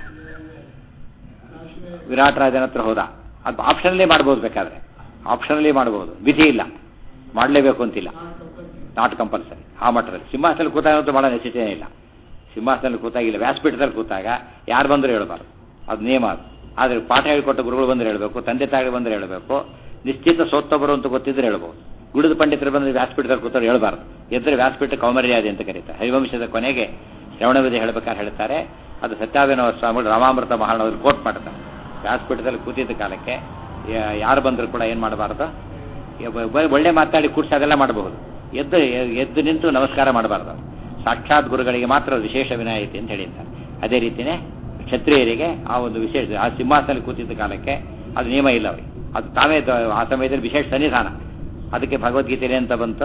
ವಿರಾಟ್ ರಾಜನ ಹತ್ರ ಹೋದ. ಅದು ಆಪ್ಷನಲ್ಲೇ ಮಾಡ್ಬೋದು, ಬೇಕಾದ್ರೆ ಆಪ್ಷನಲ್ಲೇ ಮಾಡ್ಬೋದು, ವಿಧಿ ಇಲ್ಲ, ಮಾಡಲೇಬೇಕು ಅಂತಿಲ್ಲ, ನಾಟ್ ಕಂಪಲ್ಸರಿ. ಆ ಮಟ್ಟದಲ್ಲಿ ಸಿಂಹಾಸನ ಕೂತಾಗಂತೂ ಭಾಳ ನೆಸಿಟೇ ಇಲ್ಲ. ಸಿಂಹಾಸನದಲ್ಲಿ ಕೂತಾಗ ಇಲ್ಲ ವ್ಯಾಸಪೀಠದಲ್ಲಿ ಕೂತಾಗ ಯಾರು ಬಂದರೂ ಹೇಳಬಾರ್ದು, ಅದು ನಿಯಮ ಅದು. ಆದರೆ ಪಾಠ ಹೇಳಿಕೊಟ್ಟ ಗುರುಗಳು ಬಂದರೆ ಹೇಳಬೇಕು, ತಂದೆ ತಾಯಿ ಬಂದರೆ ಹೇಳಬೇಕು, ನಿಶ್ಚಿತ ಸೋತ್ತೊಬ್ಬರು ಅಂತ ಗೊತ್ತಿದ್ರೆ ಹೇಳ್ಬೋದು. ಗುಡಿದ ಪಂಡಿತರು ಬಂದರೆ ವ್ಯಾಸಪೀಠದಲ್ಲಿ ಕೂತವ್ರು ಹೇಳಬಾರ್ದು, ಎದ್ದರೆ ವ್ಯಾಸಪೀಠ ಕೌಮರ್ಯಾದಿ ಅಂತ ಕರೀತಾರೆ. ಹರಿವಂಶದ ಕೊನೆಗೆ ಶ್ರವಣವಿಧಿ ಹೇಳ್ಬೇಕಾದ್ರೆ ಹೇಳ್ತಾರೆ, ಅದು ಸತ್ಯಾಭಿನವ ಸ್ವಾಮಿಗಳು ರಾಮಾಮೃತ ಮಹಾರಾಣದಲ್ಲಿ ಕೋಟ್ ಮಾಡ್ತಾರೆ. ವ್ಯಾಸಪೀಠದಲ್ಲಿ ಕೂತಿದ್ದ ಕಾಲಕ್ಕೆ ಯಾರು ಬಂದರೂ ಕೂಡ ಏನು ಮಾಡಬಾರ್ದು, ಒಳ್ಳೆ ಮಾತಾಡಿ ಕೂರ್ಸಿ ಅದೆಲ್ಲ ಮಾಡಬಹುದು, ಎದ್ದು ಎದ್ದು ನಿಂತು ನಮಸ್ಕಾರ ಮಾಡಬಾರ್ದು. ಸಾಕ್ಷಾತ್ ಗುರುಗಳಿಗೆ ಮಾತ್ರ ವಿಶೇಷ ವಿನಾಯಿತಿ ಅಂತ ಹೇಳಿದ್ದಾರೆ. ಅದೇ ರೀತಿಯೇ ಕ್ಷತ್ರಿಯರಿಗೆ ಆ ಒಂದು ವಿಶೇಷ, ಆ ಸಿಂಹಾಸನದಲ್ಲಿ ಕೂತಿದ್ದ ಕಾಲಕ್ಕೆ ಅದು ನಿಯಮ ಇಲ್ಲ ಅವರಿಗೆ, ಅದು ತಾವೇ ಆ ಸಮಯದಲ್ಲಿ ವಿಶೇಷ ಸನ್ನಿಧಾನ. ಅದಕ್ಕೆ ಭಗವದ್ಗೀತೆಯಲ್ಲಿ ಅಂತ ಬಂತು,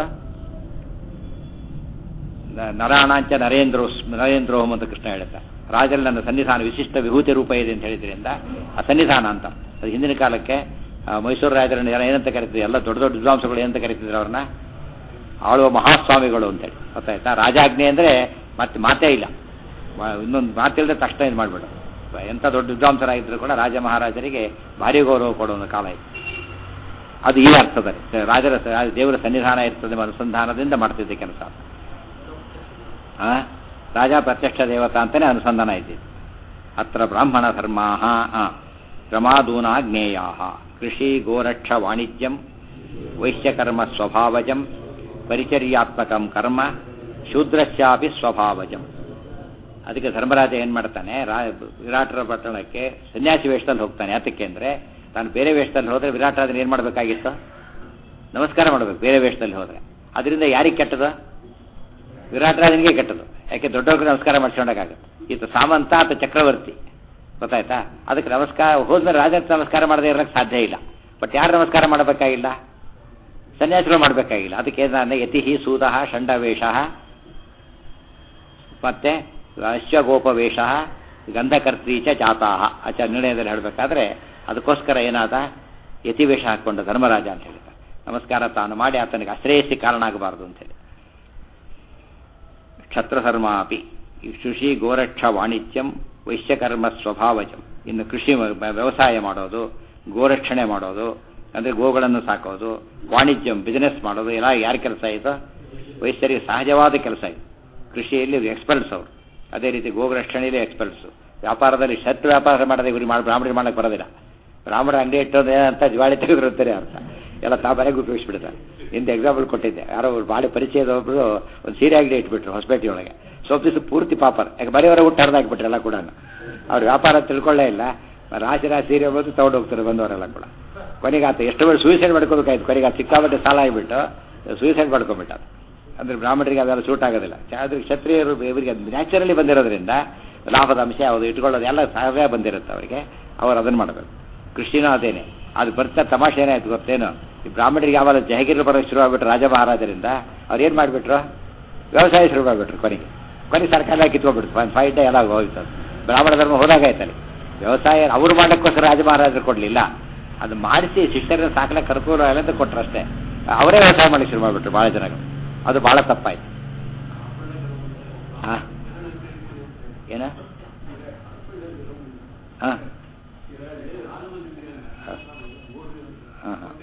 ನರಾಣಾಂಚ ನರೇಂದ್ರೋ ನರೇಂದ್ರೋಹಂ ಅಂತ ಕೃಷ್ಣ ಹೇಳ್ತಾರೆ. ರಾಜರಲ್ಲಿ ನನ್ನ ಸನ್ನಿಧಾನ ವಿಶಿಷ್ಟ ವಿಭೂತಿ ರೂಪ ಇದೆ ಅಂತ ಹೇಳಿದ್ರಿಂದ ಆ ಸನ್ನಿಧಾನ ಅಂತ. ಅದು ಹಿಂದಿನ ಕಾಲಕ್ಕೆ ಮೈಸೂರು ರಾಜರನ್ನು ಏನಂತ ಕರಿತಿದ್ರು, ಎಲ್ಲ ದೊಡ್ಡ ದೊಡ್ಡ ವಿದ್ವಾಂಸಗಳು ಏನಂತ ಕರಿತಿದ್ರು ಅವ್ರನ್ನ, ಆಳುವ ಮಹಾಸ್ವಾಮಿಗಳು ಅಂತೇಳಿ. ಗೊತ್ತಾಯ್ತಾ? ರಾಜಾಜ್ಞೆ ಅಂದರೆ ಮತ್ತೆ ಮಾತೇ ಇಲ್ಲ, ಇನ್ನೊಂದು ಮಾತಿಲ್ಲದೆ ತಕ್ಷಣ ಇದು ಮಾಡಿಬಿಡು. ಎಂಥ ದೊಡ್ಡ ವಿದ್ವಾಂಸರಾಗಿದ್ದರೂ ಕೂಡ ರಾಜ ಮಹಾರಾಜರಿಗೆ ಭಾರಿ ಗೌರವ ಕೊಡೋ ಒಂದು ಕಾಲ ಇತ್ತು. ಅದು ಈ ಅರ್ಥದಲ್ಲಿ ರಾಜರ ದೇವರ ಸನ್ನಿಧಾನ ಇರ್ತದೆ, ಅನುಸಂಧಾನದಿಂದ ಮಾಡ್ತಿದ್ದೆ ಕೆಲಸ. ಆ ರಾಜ ಪ್ರತ್ಯಕ್ಷ ದೇವತಾ ಅಂತಲೇ ಅನುಸಂಧಾನ ಇದ್ದಿದ್ದು. ಅತ್ರ ಬ್ರಾಹ್ಮಣ ಧರ್ಮಾ ಪ್ರಮಾದೂನಾ ಜ್ಞೇಯಾ ಕೃಷಿ ಗೋರಕ್ಷ ವಾಣಿಜ್ಯಂ ವೈಶ್ಯಕರ್ಮ ಸ್ವಭಾವಜಂ ಪರಿಚರ್ಯಾತ್ಮಕಂ ಕರ್ಮ ಶೂದ್ರಶ್ಯಾಪಿ ಸ್ವಭಾವಜಂ. ಅದಕ್ಕೆ ಧರ್ಮರಾಜ ಏನು ಮಾಡ್ತಾನೆ, ರಾ ವಿರಾಟರ ಪಟ್ಟಣಕ್ಕೆ ಸನ್ಯಾಸಿ ವೇಷದಲ್ಲಿ ಹೋಗ್ತಾನೆ. ಯಾತಕ್ಕೆ ಅಂದರೆ ತಾನು ಬೇರೆ ವೇಷದಲ್ಲಿ ಹೋದರೆ ವಿರಾಟರಾಜನ ಏನು ಮಾಡಬೇಕಾಗಿತ್ತು, ನಮಸ್ಕಾರ ಮಾಡಬೇಕು ಬೇರೆ ವೇಷದಲ್ಲಿ ಹೋದರೆ. ಅದರಿಂದ ಯಾರಿಗೆ ಕೆಟ್ಟದು, ವಿರಾಟರಾಜನಿಗೆ ಕೆಟ್ಟದು. ಯಾಕೆ ದೊಡ್ಡವ್ರಿಗೆ ನಮಸ್ಕಾರ ಮಾಡಿಸ್ಕೊಂಡಾಗುತ್ತೆ. ಈತ ಸಾಮಂತ ಆತ ಚಕ್ರವರ್ತಿ, ಗೊತ್ತಾಯ್ತಾ? ಅದಕ್ಕೆ ನಮಸ್ಕಾರ ಹೋದ್ಮೇಲೆ ರಾಜ ನಮಸ್ಕಾರ ಮಾಡದೇ ಇರೋಕ್ಕೆ ಸಾಧ್ಯ ಇಲ್ಲ. ಬಟ್ ಯಾರು ನಮಸ್ಕಾರ ಮಾಡಬೇಕಾಗಿಲ್ಲ, ಸನ್ಯಾಸಿಗಳು ಮಾಡಬೇಕಾಗಿಲ್ಲ. ಅದಕ್ಕೆ ನಾನು ಯತಿಹಿ ಸೂದಃ ಷಂಡವೇಷ ಮತ್ತೆ ಅಶ್ವಗೋಪವೇಷ ಗಂಧಕರ್ತೀಚ ಜಾತಾಹ ಆಚ ನಿರ್ಣಯದಲ್ಲಿ ಹೇಳಬೇಕಾದ್ರೆ ಅದಕ್ಕೋಸ್ಕರ ಏನಾದ ಯತಿವೇಷ ಹಾಕ್ಕೊಂಡ ಧರ್ಮರಾಜ ಅಂತ ಹೇಳ್ತಾರೆ. ನಮಸ್ಕಾರ ತಾನು ಮಾಡಿ ಆತನಿಗೆ ಅಶ್ರೇಯಸ್ಸಿ ಕಾರಣ ಆಗಬಾರ್ದು ಅಂತೇಳಿ. ಕ್ಷತ್ರಧರ್ಮ ಅಪಿ ಕೃಷಿ ಗೋರಕ್ಷ ವಾಣಿಜ್ಯಂ ವೈಶ್ಯಕರ್ಮ ಸ್ವಭಾವಜಂ. ಇನ್ನು ಕೃಷಿ ವ್ಯವಸಾಯ ಮಾಡೋದು, ಗೋರಕ್ಷಣೆ ಮಾಡೋದು ಅಂದರೆ ಗೋಗಳನ್ನು ಸಾಕೋದು, ವಾಣಿಜ್ಯಂ ಬಿಸ್ನೆಸ್ ಮಾಡೋದು ಎಲ್ಲ ಯಾರ ಕೆಲಸ ಇದು, ವೈಶ್ಯರಿಗೆ ಸಹಜವಾದ ಕೆಲಸ ಇದು. ಕೃಷಿಯಲ್ಲಿ ಎಕ್ಸ್ಪರ್ಟ್ಸ್ ಅವರು, ಅದೇ ರೀತಿ ಗೋರಕ್ಷಣೆಯಲ್ಲಿ ಎಕ್ಸ್ಪರ್ಟ್ಸು. ವ್ಯಾಪಾರದಲ್ಲಿ ಶತ್ ವ್ಯಾಪಾರ ಮಾಡೋದು ಇವ್ರಿಗೆ ಮಾಡಿ ಬ್ರಾಹ್ಮಣರು ಮಾಡೋಕ್ಕೆ ಬರೋದಿಲ್ಲ. ಬ್ರಾಹ್ಮಣ ಅಂಗಡಿ ಇಟ್ಟೋದು ಏನಂತ ದಿವಾಳಿ ತೆಗೆದಿರುತ್ತಾರೆ ಅಂತ ಎಲ್ಲ ತಾ ಮನೆಗೆ ಉಪಯೋಗಿಸ್ಬಿಡ್ತಾರೆ. ಇಂದು ಎಕ್ಸಾಂಪಲ್ ಕೊಟ್ಟಿದ್ದೆ, ಯಾರೋ ಭಾಳ ಪರಿಚಯದೊಬ್ಬರು ಒಂದು ಸೀರೆ ಅಂಗಡಿ ಇಟ್ಬಿಟ್ರು ಹೊಸಪೇಟೆಯೊಳಗೆ. ಸ್ವಲ್ಪ ದಿವಸ ಪೂರ್ತಿ ಪಾಪರ್, ಯಾಕೆ ಬರೆಯವರ ಊಟ ಹರಿದಾಕ್ಬಿಟ್ರೆ ಎಲ್ಲ ಕೂಡ. ಅವ್ರ ವ್ಯಾಪಾರ ತಿಳ್ಕೊಳ್ಳೇ ಇಲ್ಲ, ರಾಶಿ ರಾಶಿ ಸೀರೆ ಬಂದು ತಗೊಂಡು ಹೋಗ್ತಾರೆ ಬಂದವರೆಲ್ಲ ಕೂಡ. ಕೊನೆಗೆ ಆತ ಎಷ್ಟು ಬೇಡ ಸೂಸೈಡ್ ಮಾಡ್ಕೋಬೇಕಾಯ್ತು. ಕೊನೆಗೆ ಅದು ಸಿಕ್ಕಾಬಟ್ಟೆ ಸಾಲ ಆಗಿಬಿಟ್ಟು ಸೂಸೈಡ್ ಮಾಡ್ಕೊಂಬಿಟ್ಟ. ಅಂದರೆ ಬ್ರಾಹ್ಮಣರಿಗೆ ಅದೆಲ್ಲ ಸೂಟ್ ಆಗೋದಿಲ್ಲ. ಆದರೆ ಕ್ಷತ್ರಿಯರು ಇವರಿಗೆ ನ್ಯಾಚುರಲಿ ಬಂದಿರೋದ್ರಿಂದ ಲಾಭದ ಅಂಶ ಯಾವುದು ಇಟ್ಕೊಳ್ಳೋದು ಎಲ್ಲ ಸಹಜ ಬಂದಿರುತ್ತೆ ಅವರಿಗೆ, ಅವರು ಅದನ್ನು ಮಾಡಬೇಕು. ಕೃಷಿನೂ ಅದೇನೆ. ಅದು ಬರ್ತಾ ತಮಾಷೆ ಏನಾಯ್ತು ಗೊತ್ತೇನು, ಈ ಬ್ರಾಹ್ಮಣರಿಗೆ ಯಾವಾಗ ಜಹಗೀರು ಬರೋಕ್ಕೆ ಶುರು ಆಗ್ಬಿಟ್ರು ರಾಜ ಮಹಾರಾಜರಿಂದ, ಅವ್ರು ಏನು ಮಾಡಿಬಿಟ್ರು, ವ್ಯವಸಾಯ ಶುರು ಮಾಡಿಬಿಟ್ರು. ಕೊನೆಗೆ ಕೊನೆಗೆ ಸರ್ಕಾರ ಕಿತ್ಕೊಂಡ್ಬಿಡ್ತು. ಒಂದು ಫೈವ್ ಡೇ ಎಲ್ಲ ಹೋಯ್ತು. ಬ್ರಾಹ್ಮಣ ಧರ್ಮ ಹೋದಾಗಾಯ್ತಲ್ಲಿ. ವ್ಯವಸಾಯ ಅವರು ಮಾಡೋಕ್ಕೋಸ್ಕರ ರಾಜ ಮಹಾರಾಜರು ಕೊಡಲಿಲ್ಲ, ಅದು ಮಾಡಿಸಿ ಶಿಷ್ಯರನ್ನ ಸಾಕಲಕ್ಕೆ ಕರ್ಕೋಲ ಅಂತ ಕೊಟ್ಟರು ಅಷ್ಟೇ. ಅವರೇ ವ್ಯವಸಾಯ ಮಾಡಲಿಕ್ಕೆ ಶುರು ಮಾಡಿಬಿಟ್ರು ಭಾಳ ಜನಗಳು. ಅದು ಭಾಳ ತಪ್ಪಾಯ್ತು. ಹಾಂ ಏನ ಹಾಂ ಹಾಂ ಹಾಂ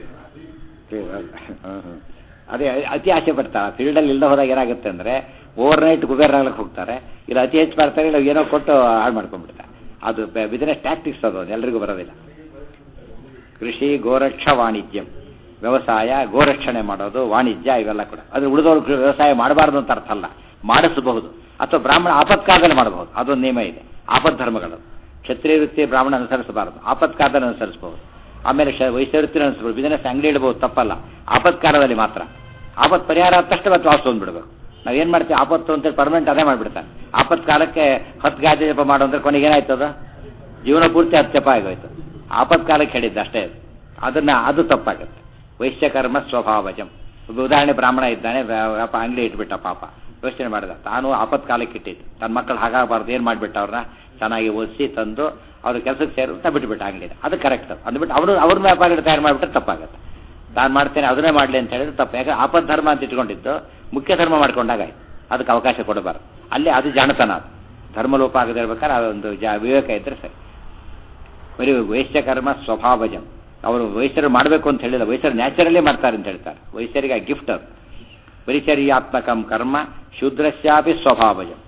ಅದೇ ಅತಿ ಆಸೆ ಪಡ್ತಾರೆ. ಫೀಲ್ಡಲ್ಲಿ ಇಲ್ಲದೆ ಹೋದಾಗ ಏನಾಗುತ್ತೆ ಅಂದರೆ ಓವರ್ ನೈಟ್ ಕುಬೇರ್ ಆಗ್ಲಿಕ್ಕೆ ಹೋಗ್ತಾರೆ, ಇಲ್ಲ ಅತಿ ಹೆಚ್ಚು ಮಾಡ್ತಾರೆ, ಇಲ್ಲ ಏನೋ ಕೊಟ್ಟು ಹಾಳು ಮಾಡ್ಕೊಂಡ್ಬಿಡ್ತಾರೆ. ಅದು ಬಿಸ್ನೆಸ್ ಟ್ಯಾಕ್ಟಿಕ್ಸ್ ಅದು, ಎಲ್ರಿಗೂ ಬರೋದಿಲ್ಲ. ಕೃಷಿ ಗೋರಕ್ಷ ವಾಣಿಜ್ಯಂ, ವ್ಯವಸಾಯ ಗೋರಕ್ಷಣೆ ಮಾಡೋದು, ವಾಣಿಜ್ಯ ಇವೆಲ್ಲ ಕೂಡ. ಅದು ಉಳಿದವ್ರು ವ್ಯವಸಾಯ ಮಾಡಬಾರ್ದು ಅಂತ ಅರ್ಥ ಅಲ್ಲ, ಮಾಡಿಸಬಹುದು. ಅಥವಾ ಬ್ರಾಹ್ಮಣ ಆಪತ್ಕಾಲದಲ್ಲಿ ಮಾಡಬಹುದು, ಅದೊಂದು ನಿಯಮ ಇದೆ. ಆಪತ್ ಧರ್ಮಗಳು ಕ್ಷತ್ರಿಯ ವೃತ್ತಿ ಬ್ರಾಹ್ಮಣ ಅನುಸರಿಸಬಾರದು, ಆಪತ್ಕಾಲದಲ್ಲಿ ಅನುಸರಿಸಬಹುದು. ಆಮೇಲೆ ವೈಶ್ಯ ವೃತ್ತಿನ ಅನುಸರಿಸಬಹುದು, ಬಿಸಿನೆಸ್ ಅಂಗಡಿ ಇಡಬಹುದು, ತಪ್ಪಲ್ಲ. ಆಪತ್ಕಾಲದಲ್ಲಿ ಮಾತ್ರ. ಆಪತ್ ಪರಿಹಾರ ಆದ ತಕ್ಷಣ ಮತ್ತೆ ವಾಪಸ್ ಬಂದ್ಬಿಡ್ಬೇಕು. ನಾವೇನು ಮಾಡ್ತೀವಿ, ಆಪತ್ತು ಅಂತೇಳಿ ಪರ್ಮನೆಂಟ್ ಅದೇ ಮಾಡಿಬಿಡ್ತಾರೆ. ಆಪತ್ ಕಾಲಕ್ಕೆ ಹತ್ತು ಗಾದೆ ಜಪ ಮಾಡೋ ಅಂದ್ರೆ ಕೊನೆಗೆ ಏನಾಯ್ತದ, ಜೀವನ ಪೂರ್ತಿ ಹತ್ತು ಜಪ ಆಗೋಯ್ತು. ಆಪತ್ಕಾಲಕ್ಕೆ ಹೇಳಿದ್ದು ಅಷ್ಟೇ. ಅದನ್ನ ಅದು ತಪ್ಪಾಗುತ್ತೆ. ವೈಶ್ಯಕರ್ಮ ಸ್ವಭಾವಜಂ. ಉದಾಹರಣೆ, ಬ್ರಾಹ್ಮಣ ಇದ್ದಾನೆ, ವ್ಯಾಪ ಅಂಗಡಿ ಇಟ್ಬಿಟ್ಟ, ಪಾಪ ಯೋಚನೆ ಮಾಡಿದ, ತಾನು ಆಪತ್ಕಾಲಕ್ಕೆ ಇಟ್ಟಿದ್ದು, ತನ್ನ ಮಕ್ಕಳು ಹಾಗಾಗಬಾರ್ದು, ಏನು ಮಾಡಿಬಿಟ್ಟ, ಅವ್ರನ್ನ ಚೆನ್ನಾಗಿ ಓದಿಸಿ ತಂದು ಅವ್ರ ಕೆಲಸಕ್ಕೆ ಸೇರುತ್ತಾ ಬಿಟ್ಟುಬಿಟ್ಟ ಅಂಗಡಿನ. ಅದು ಕರೆಕ್ಟ್. ಅಂದ್ಬಿಟ್ಟು ಅವರು ಅವ್ರನ್ನ ವ್ಯಾಪಾರ ತಯಾರು ಮಾಡಿಬಿಟ್ರೆ ತಪ್ಪಾಗುತ್ತೆ. ತಾನು ಮಾಡ್ತೇನೆ ಅದನ್ನೇ ಮಾಡಲಿ ಅಂತ ಹೇಳಿದ್ರೆ ತಪ್ಪು. ಯಾಕಂದ್ರೆ ಆಪತ್ ಧರ್ಮ ಅಂತ ಇಟ್ಕೊಂಡಿದ್ದು ಮುಖ್ಯ ಧರ್ಮ ಮಾಡ್ಕೊಂಡಾಗ ಅದಕ್ಕೆ ಅವಕಾಶ ಕೊಡಬಾರ್ದು. ಅಲ್ಲಿ ಅದು ಜಾಣತನ. ಅದು ಧರ್ಮಲೋಪ ಆಗದೆ ಇರ್ಬೇಕಾದ್ರೆ ಅದೊಂದು ಜಾ ವಿವೇಕ ಇದ್ದರೆ ಸರಿ. ಬರೀ ವೈಶ್ಯಕರ್ಮ ಸ್ವಭಾವಜಂ. ಅವರು ವೈಶ್ಯರು ಮಾಡಬೇಕು ಅಂತ ಹೇಳಿಲ್ಲ, ವೈಶ್ಯರು ನ್ಯಾಚುರಲಿ ಮಾಡ್ತಾರೆ ಅಂತ ಹೇಳ್ತಾರೆ. ವೈಶ್ಯರಿಗೆ ಗಿಫ್ಟ್ ಅದು. ಪರಿಚರ್ಯಾತ್ಮಕಂ ಕರ್ಮ ಶೂದ್ರಶ್ಯಾಪಿ ಸ್ವಭಾವಜಂ.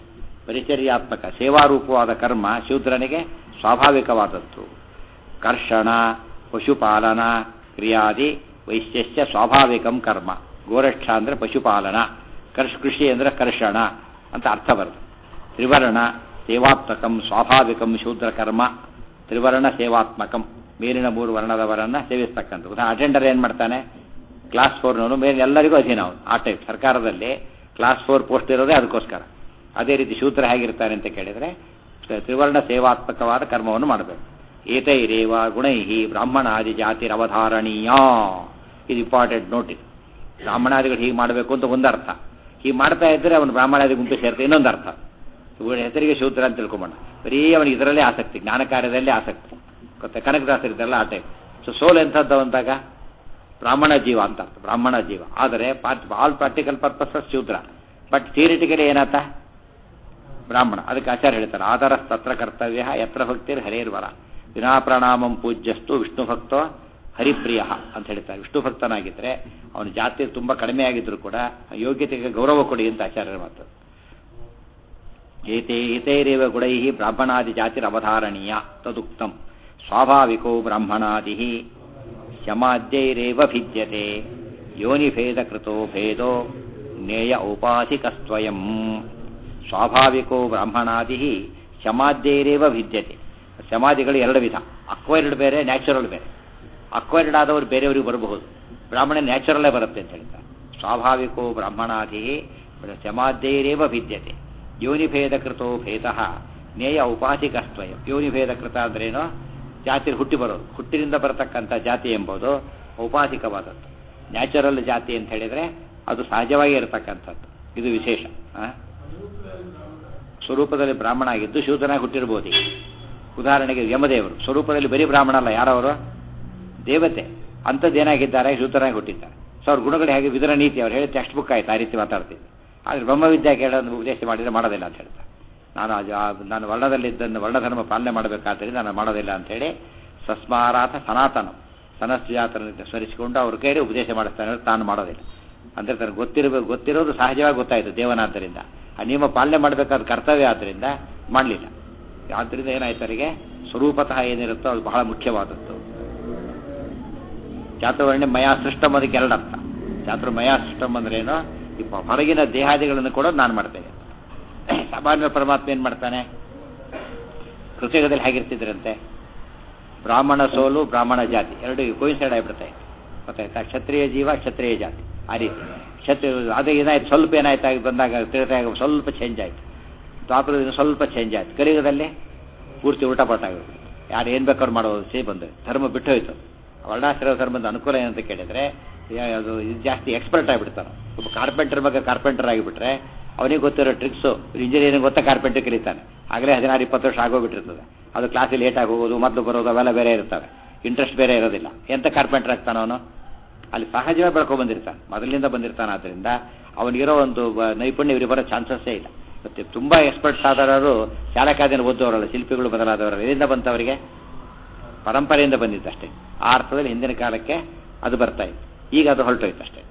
ಪರಿಚರ್ಯಾತ್ಮಕ ಸೇವಾರೂಪವಾದ ಕರ್ಮ ಶೂದ್ರನಿಗೆ ಸ್ವಾಭಾವಿಕವಾದದ್ದು. ಕರ್ಷಣ ಪಶುಪಾಲನ ಕ್ರಿಯಾದಿ ವೈಶ್ಯಸ್ಯ ಸ್ವಾಭಾವಿಕಂ ಕರ್ಮ. ಗೋರಕ್ಷ ಅಂದರೆ ಪಶುಪಾಲನ, ಕರ್ಷ್ ಕೃಷಿ ಅಂದರೆ ಕರ್ಷಣ ಅಂತ ಅರ್ಥ ಬರುತ್ತೆ. ತ್ರಿವರ್ಣ ಸೇವಾತ್ಮಕಂ ಸ್ವಾಭಾವಿಕಂ ಶೂದ್ರ ಕರ್ಮ. ತ್ರಿವರ್ಣ ಸೇವಾತ್ಮಕಂ, ಮೇಲಿನ ಮೂರು ವರ್ಣದವರನ್ನು ಸೇವಿಸ್ತಕ್ಕಂಥ. ಉದಾಹರಣೆ ಅಟೆಂಡರ್ ಏನು ಮಾಡ್ತಾನೆ, ಕ್ಲಾಸ್ ಫೋರ್ನವನು ಮೇಲೆ ಎಲ್ಲರಿಗೂ ಅಧೀನ ಅವನು. ಆ ಟೈಪ್ ಸರ್ಕಾರದಲ್ಲಿ ಕ್ಲಾಸ್ ಫೋರ್ ಪೋಸ್ಟ್ ಇರೋದೇ ಅದಕ್ಕೋಸ್ಕರ. ಅದೇ ರೀತಿ ಶೂದ್ರ ಹೇಗಿರ್ತಾನೆ ಅಂತ ಕೇಳಿದರೆ ತ್ರಿವರ್ಣ ಸೇವಾತ್ಮಕವಾದ ಕರ್ಮವನ್ನು ಮಾಡಬೇಕು. ಏತೈರೇವ ಗುಣೈ ಬ್ರಾಹ್ಮಣಾದಿ ಜಾತಿರವಧಾರಣೀಯ. ಇದು ಇಂಪಾರ್ಟೆಂಟ್ ನೋಟ್. ಇದು ಬ್ರಾಹ್ಮಣಾದಿಗಳು ಹೀಗೆ ಮಾಡಬೇಕು ಅಂತ ಒಂದು ಅರ್ಥ, ಹೀಗೆ ಮಾಡ್ತಾ ಇದ್ದರೆ ಅವನು ಬ್ರಾಹ್ಮಣಾದಿ ಗುಂಪು ಸೇರ್ತಾ ಇನ್ನೊಂದು ಅರ್ಥ. ಹೆಸರಿಗೆ ಶೂದ್ರ ಅಂತ ತಿಳ್ಕೊಂಬೋಣ, ಬರೀ ಅವನಿಗೆ ಇದರಲ್ಲೇ ಆಸಕ್ತಿ, ಜ್ಞಾನ ಕಾರ್ಯದಲ್ಲೇ ಆಸಕ್ತಿ. ಗೊತ್ತಾ, ಕನಕದಾಸರಿದ್ದಾರಲ್ಲ ಆ ಟೈಪ್. ಸೊ ಸೋಲ್ ಎಂಥದ್ದು ಅಂದಾಗ ಬ್ರಾಹ್ಮಣ ಜೀವ ಅಂತ ಅರ್ಥ, ಬ್ರಾಹ್ಮಣ ಜೀವ. ಆದರೆ ಆಲ್ ಪ್ರಾಕ್ಟಿಕಲ್ ಪರ್ಪಸಸ್ ಶೂದ್ರ, ಬಟ್ ಥಿಯರಿಟಿಕಲಿ ಏನಾತ ಬ್ರಾಹ್ಮಣ. ಅದಕ್ಕೆ ಆಚಾರ್ಯ ಹೇಳ್ತಾರೆ, ಆದರ ತತ್ರ ಕರ್ತವ್ಯ ಯತ್ರ ಭಕ್ತಿರ್ ಹರೇರ್ವರ ವಿನಾ ಪ್ರಣಾಮಂ ಪೂಜ್ಯಸ್ತು ವಿಷ್ಣು ಭಕ್ತೋ ಹರಿಪ್ರಿಯ ಅಂತ ಹೇಳ್ತಾರೆ. ವಿಷ್ಣು ಭಕ್ತನಾಗಿದ್ದರೆ ಅವನ ಜಾತಿ ತುಂಬ ಕಡಿಮೆ ಆಗಿದ್ರು ಕೂಡ ಯೋಗ್ಯತೆಗೆ ಗೌರವ ಕೊಡಿ ಅಂತ ಆಚಾರ್ಯರ ಮಾತು. ಏತೇ ಏತೈರೇವ ಗುಣೈ ಬ್ರಾಹ್ಮಣಾದಿ ಜಾತಿರವಧಾರಣೀಯ ತದುಕ್ತಂ. ಸ್ವಾಭಾವಿಕೋ ಬ್ರಾಹ್ಮಣಾದಿ ಶಮಾದ್ಯೈರೇವ ಭಿದ್ಯತೆ ಯೋನಿಭೇದ ಕೃತೋ ಭೇದೋ ಜ್ಞೇಯ ಔಪಾಧಿಕಸ್ತ್ವಯಂ. ಸ್ವಾಭಾವಿಕೋ ಬ್ರಾಹ್ಮಣಾದಿ ಶಮಾದ್ಯೈರೇವ ಭಿದ್ಯತೆ. ಸಮಾಧಿಗಳು ಎರಡು ವಿಧ, ಅಕ್ವೈರ್ಡ್ ಬೇರೆ, ನ್ಯಾಚುರಲ್ ಬೇರೆ. ಅಕ್ವೈರ್ಡ್ ಆದವರು ಬೇರೆಯವರಿಗೆ ಬರಬಹುದು, ಬ್ರಾಹ್ಮಣ ನ್ಯಾಚುರಲ್ಲೇ ಬರುತ್ತೆ ಅಂತ ಹೇಳ್ತಾರೆ. ಸ್ವಾಭಾವಿಕೋ ಬ್ರಾಹ್ಮಣಾದಿ ಸಮಾಧ್ಯೈರೇವ ಭಿದ್ಯತೆ ಯೋನಿಭೇದ ಕೃತೋ ಭೇದ ಜ್ಞೇಯ ಔಪಾಧಿಕಸ್ತ್ವಯಂ. ಯೋನಿಭೇದ ಕೃತ ಅಂದ್ರೇನು, ಜಾತಿ ಹುಟ್ಟಿ ಬರೋದು, ಹುಟ್ಟಿನಿಂದ ಬರತಕ್ಕಂಥ ಜಾತಿ ಎಂಬುದು ಔಪಾಧಿಕವಾದದ್ದು. ನ್ಯಾಚುರಲ್ ಜಾತಿ ಅಂತ ಹೇಳಿದರೆ ಅದು ಸಹಜವಾಗಿ ಇರತಕ್ಕಂಥದ್ದು, ಇದು ವಿಶೇಷ. ಸ್ವರೂಪದಲ್ಲಿ ಬ್ರಾಹ್ಮಣ ಆಗಿದ್ದು ಶೂದ್ರನಾಗಿ ಹುಟ್ಟಿರ್ಬೋದು. ಉದಾಹರಣೆಗೆ ಯಮದೇವರು ಸ್ವರೂಪದಲ್ಲಿ ಬರೀ ಬ್ರಾಹ್ಮಣ ಅಲ್ಲ, ಯಾರವರು ದೇವತೆ, ಅಂಥದ್ದೇನಾಗಿದ್ದಾರೆ ಶೂದ್ರನಾಗಿ ಹುಟ್ಟಿದ್ದಾರೆ. ಸೊ ಅವ್ರ ಗುಣಗಳು ಹೇಗೆ ವಿದುರ ನೀತಿ ಅವ್ರು ಹೇಳಿ ಟೆಕ್ಸ್ಟ್ ಬುಕ್ ಆಯ್ತು, ಆ ರೀತಿ ಮಾತಾಡ್ತಿದ್ದೆ. ಆದರೆ ಬ್ರಹ್ಮವಿದ್ಯಾ ಕೇಳೋದು ಉಪದೇಶ ಮಾಡಿದರೆ ಮಾಡೋದಿಲ್ಲ ಅಂತ ಹೇಳ್ತಾರೆ. ನಾನು ನಾನು ವರ್ಣದಲ್ಲಿದ್ದನ್ನು ವರ್ಣಧರ್ಮ ಪಾಲನೆ ಮಾಡಬೇಕಾದ್ದರಿಂದ ನಾನು ಮಾಡೋದಿಲ್ಲ ಅಂಥೇಳಿ ಸಸ್ಮಾರಾಥ ಸನಾತನ ಸನಸ್ಜಾತನ ಸ್ಮರಿಸಿಕೊಂಡು ಅವ್ರ ಕೈಲಿ ಉಪದೇಶ ಮಾಡಿಸ್ತಾನೆ, ತಾನು ಮಾಡೋದಿಲ್ಲ. ಅಂದರೆ ತನಗೆ ಗೊತ್ತಿರಬೇಕು, ಗೊತ್ತಿರೋದು ಸಹಜವಾಗಿ ಗೊತ್ತಾಯಿತು ದೇವನಾದ್ದರಿಂದ. ಆ ನಿಯಮ ಪಾಲನೆ ಮಾಡಬೇಕಾದ ಕರ್ತವ್ಯ ಆದ್ದರಿಂದ ಮಾಡಲಿಲ್ಲ. ಆದ್ದರಿಂದ ಏನಾಯ್ತು, ಅವರಿಗೆ ಸ್ವರೂಪತಃ ಏನಿರುತ್ತೋ ಅದು ಬಹಳ ಮುಖ್ಯವಾದದ್ದು. ಚಾತುರ್ವರ್ಣ್ಯ ಮಯಾ ಸೃಷ್ಟಮ್ ಅದಕ್ಕೆ ಎರಡು ಅರ್ಥ. ಚಾತುರ್ಮಯಾ ಸೃಷ್ಟಮ್ ಅಂದ್ರೇನು, ಈ ಹೊರಗಿನ ದೇಹಾದಿಗಳನ್ನು ಕೂಡ ನಾನು ಮಾಡ್ತೇನೆ. ಸಾಮಾನ್ಯ ಪರಮಾತ್ಮ ಏನು ಮಾಡ್ತಾನೆ, ಕೃತಯುಗದಲ್ಲಿ ಹೇಗಿರ್ತಿದ್ರಂತೆ, ಬ್ರಾಹ್ಮಣ ಸೋಲು ಬ್ರಾಹ್ಮಣ ಜಾತಿ ಎರಡು ಕೋಯಿನ್ಸೈಡ್ ಆಗಿಬಿಡ್ತಾ ಇತ್ತು, ಗೊತ್ತಾಯ್ತಾ. ಕ್ಷತ್ರಿಯ ಜೀವ ಕ್ಷತ್ರಿಯ ಜಾತಿ ಆ ರೀತಿ. ಕ್ಷತ್ರಿಯ ಅದೇ ಏನಾಯ್ತು, ಸ್ವಲ್ಪ ಏನಾಯ್ತು ಆಗಿ ಬಂದಾಗ ತಿರುಗಾಗ ಸ್ವಲ್ಪ ಚೇಂಜ್ ಆಯಿತು. ದ್ವಾಪರದಿಂದ ಸ್ವಲ್ಪ ಚೇಂಜ್ ಆಯಿತು. ಕಲಿಯುಗದಲ್ಲಿ ಪೂರ್ತಿ ಉಲ್ಟಾಪಲ್ಟಾಗಿಬಿಟ್ಟು ಯಾರು ಏನು ಬೇಕಾದ್ರು ಮಾಡೋದು ಸೇ ಬಂದು ಧರ್ಮ ಬಿಟ್ಟು ಹೋಯ್ತು. ವರ್ಣಾಶ್ರಮ ಧರ್ಮದ ಅನುಕೂಲ ಏನಂತ ಕೇಳಿದರೆ ಅದು ಇದು ಜಾಸ್ತಿ ಎಕ್ಸ್ಪರ್ಟ್ ಆಗಿಬಿಡ್ತಾನೆ. ಒಬ್ಬ ಕಾರ್ಪೆಂಟರ್ ಬಗ್ಗೆ ಕಾರ್ಪೆಂಟರ್ ಆಗಿಬಿಟ್ರೆ ಅವನಿಗೆ ಗೊತ್ತಿರೋ ಟ್ರಿಕ್ಸು ಇಂಜಿನಿಯರಿಂಗ್ ಗೊತ್ತಾ ಕಾರ್ಪೆಂಟರ್ ಕಲಿತಾನೆ. ಆಗಲೇ ಹದಿನಾರು ಇಪ್ಪತ್ತು ವರ್ಷ ಆಗೋಗ್ಬಿಟ್ಟಿರ್ತದೆ. ಅದು ಕ್ಲಾಸಿಗೆ ಲೇಟಾಗಿ ಹೋಗೋದು, ಮೊದಲು ಬರೋದು ಅವೆಲ್ಲ ಬೇರೆ ಇರ್ತವೆ, ಇಂಟ್ರೆಸ್ಟ್ ಬೇರೆ ಇರೋದಿಲ್ಲ. ಎಂಥ ಕಾರ್ಪೆಂಟರ್ ಆಗ್ತಾನೆ ಅವನು, ಅಲ್ಲಿ ಸಹಜವಾಗಿ ಬೆಳ್ಕೊಂಡ್ಬಂದಿರ್ತಾನೆ, ಮೊದಲಿನಿಂದ ಬಂದಿರ್ತಾನೆ. ಆದ್ದರಿಂದ ಅವನಿಗಿರೋ ಒಂದು ನೈಪುಣ್ಯ ಇವರಿಗೆ ಬರೋ ಚಾನ್ಸಸ್ಸೇ ಇಲ್ಲ. ಮತ್ತು ತುಂಬ ಎಕ್ಸ್ಪರ್ಟ್ಸ್ ಆದವರು ಶಾಲಕಾದಿನ ಓದೋರಲ್ಲ, ಶಿಲ್ಪಿಗಳು ಬದಲಾದವರಲ್ಲ. ಎಲ್ಲಿಂದ ಬಂತವರಿಗೆ, ಪರಂಪರೆಯಿಂದ ಬಂದಿದ್ದಷ್ಟೇ. ಆ ಅರ್ಥದಲ್ಲಿ ಹಿಂದಿನ ಕಾಲಕ್ಕೆ ಅದು ಬರ್ತಾ ಇತ್ತು, ಈಗ ಅದು ಹೊರಟೋಯ್ತು ಅಷ್ಟೇ.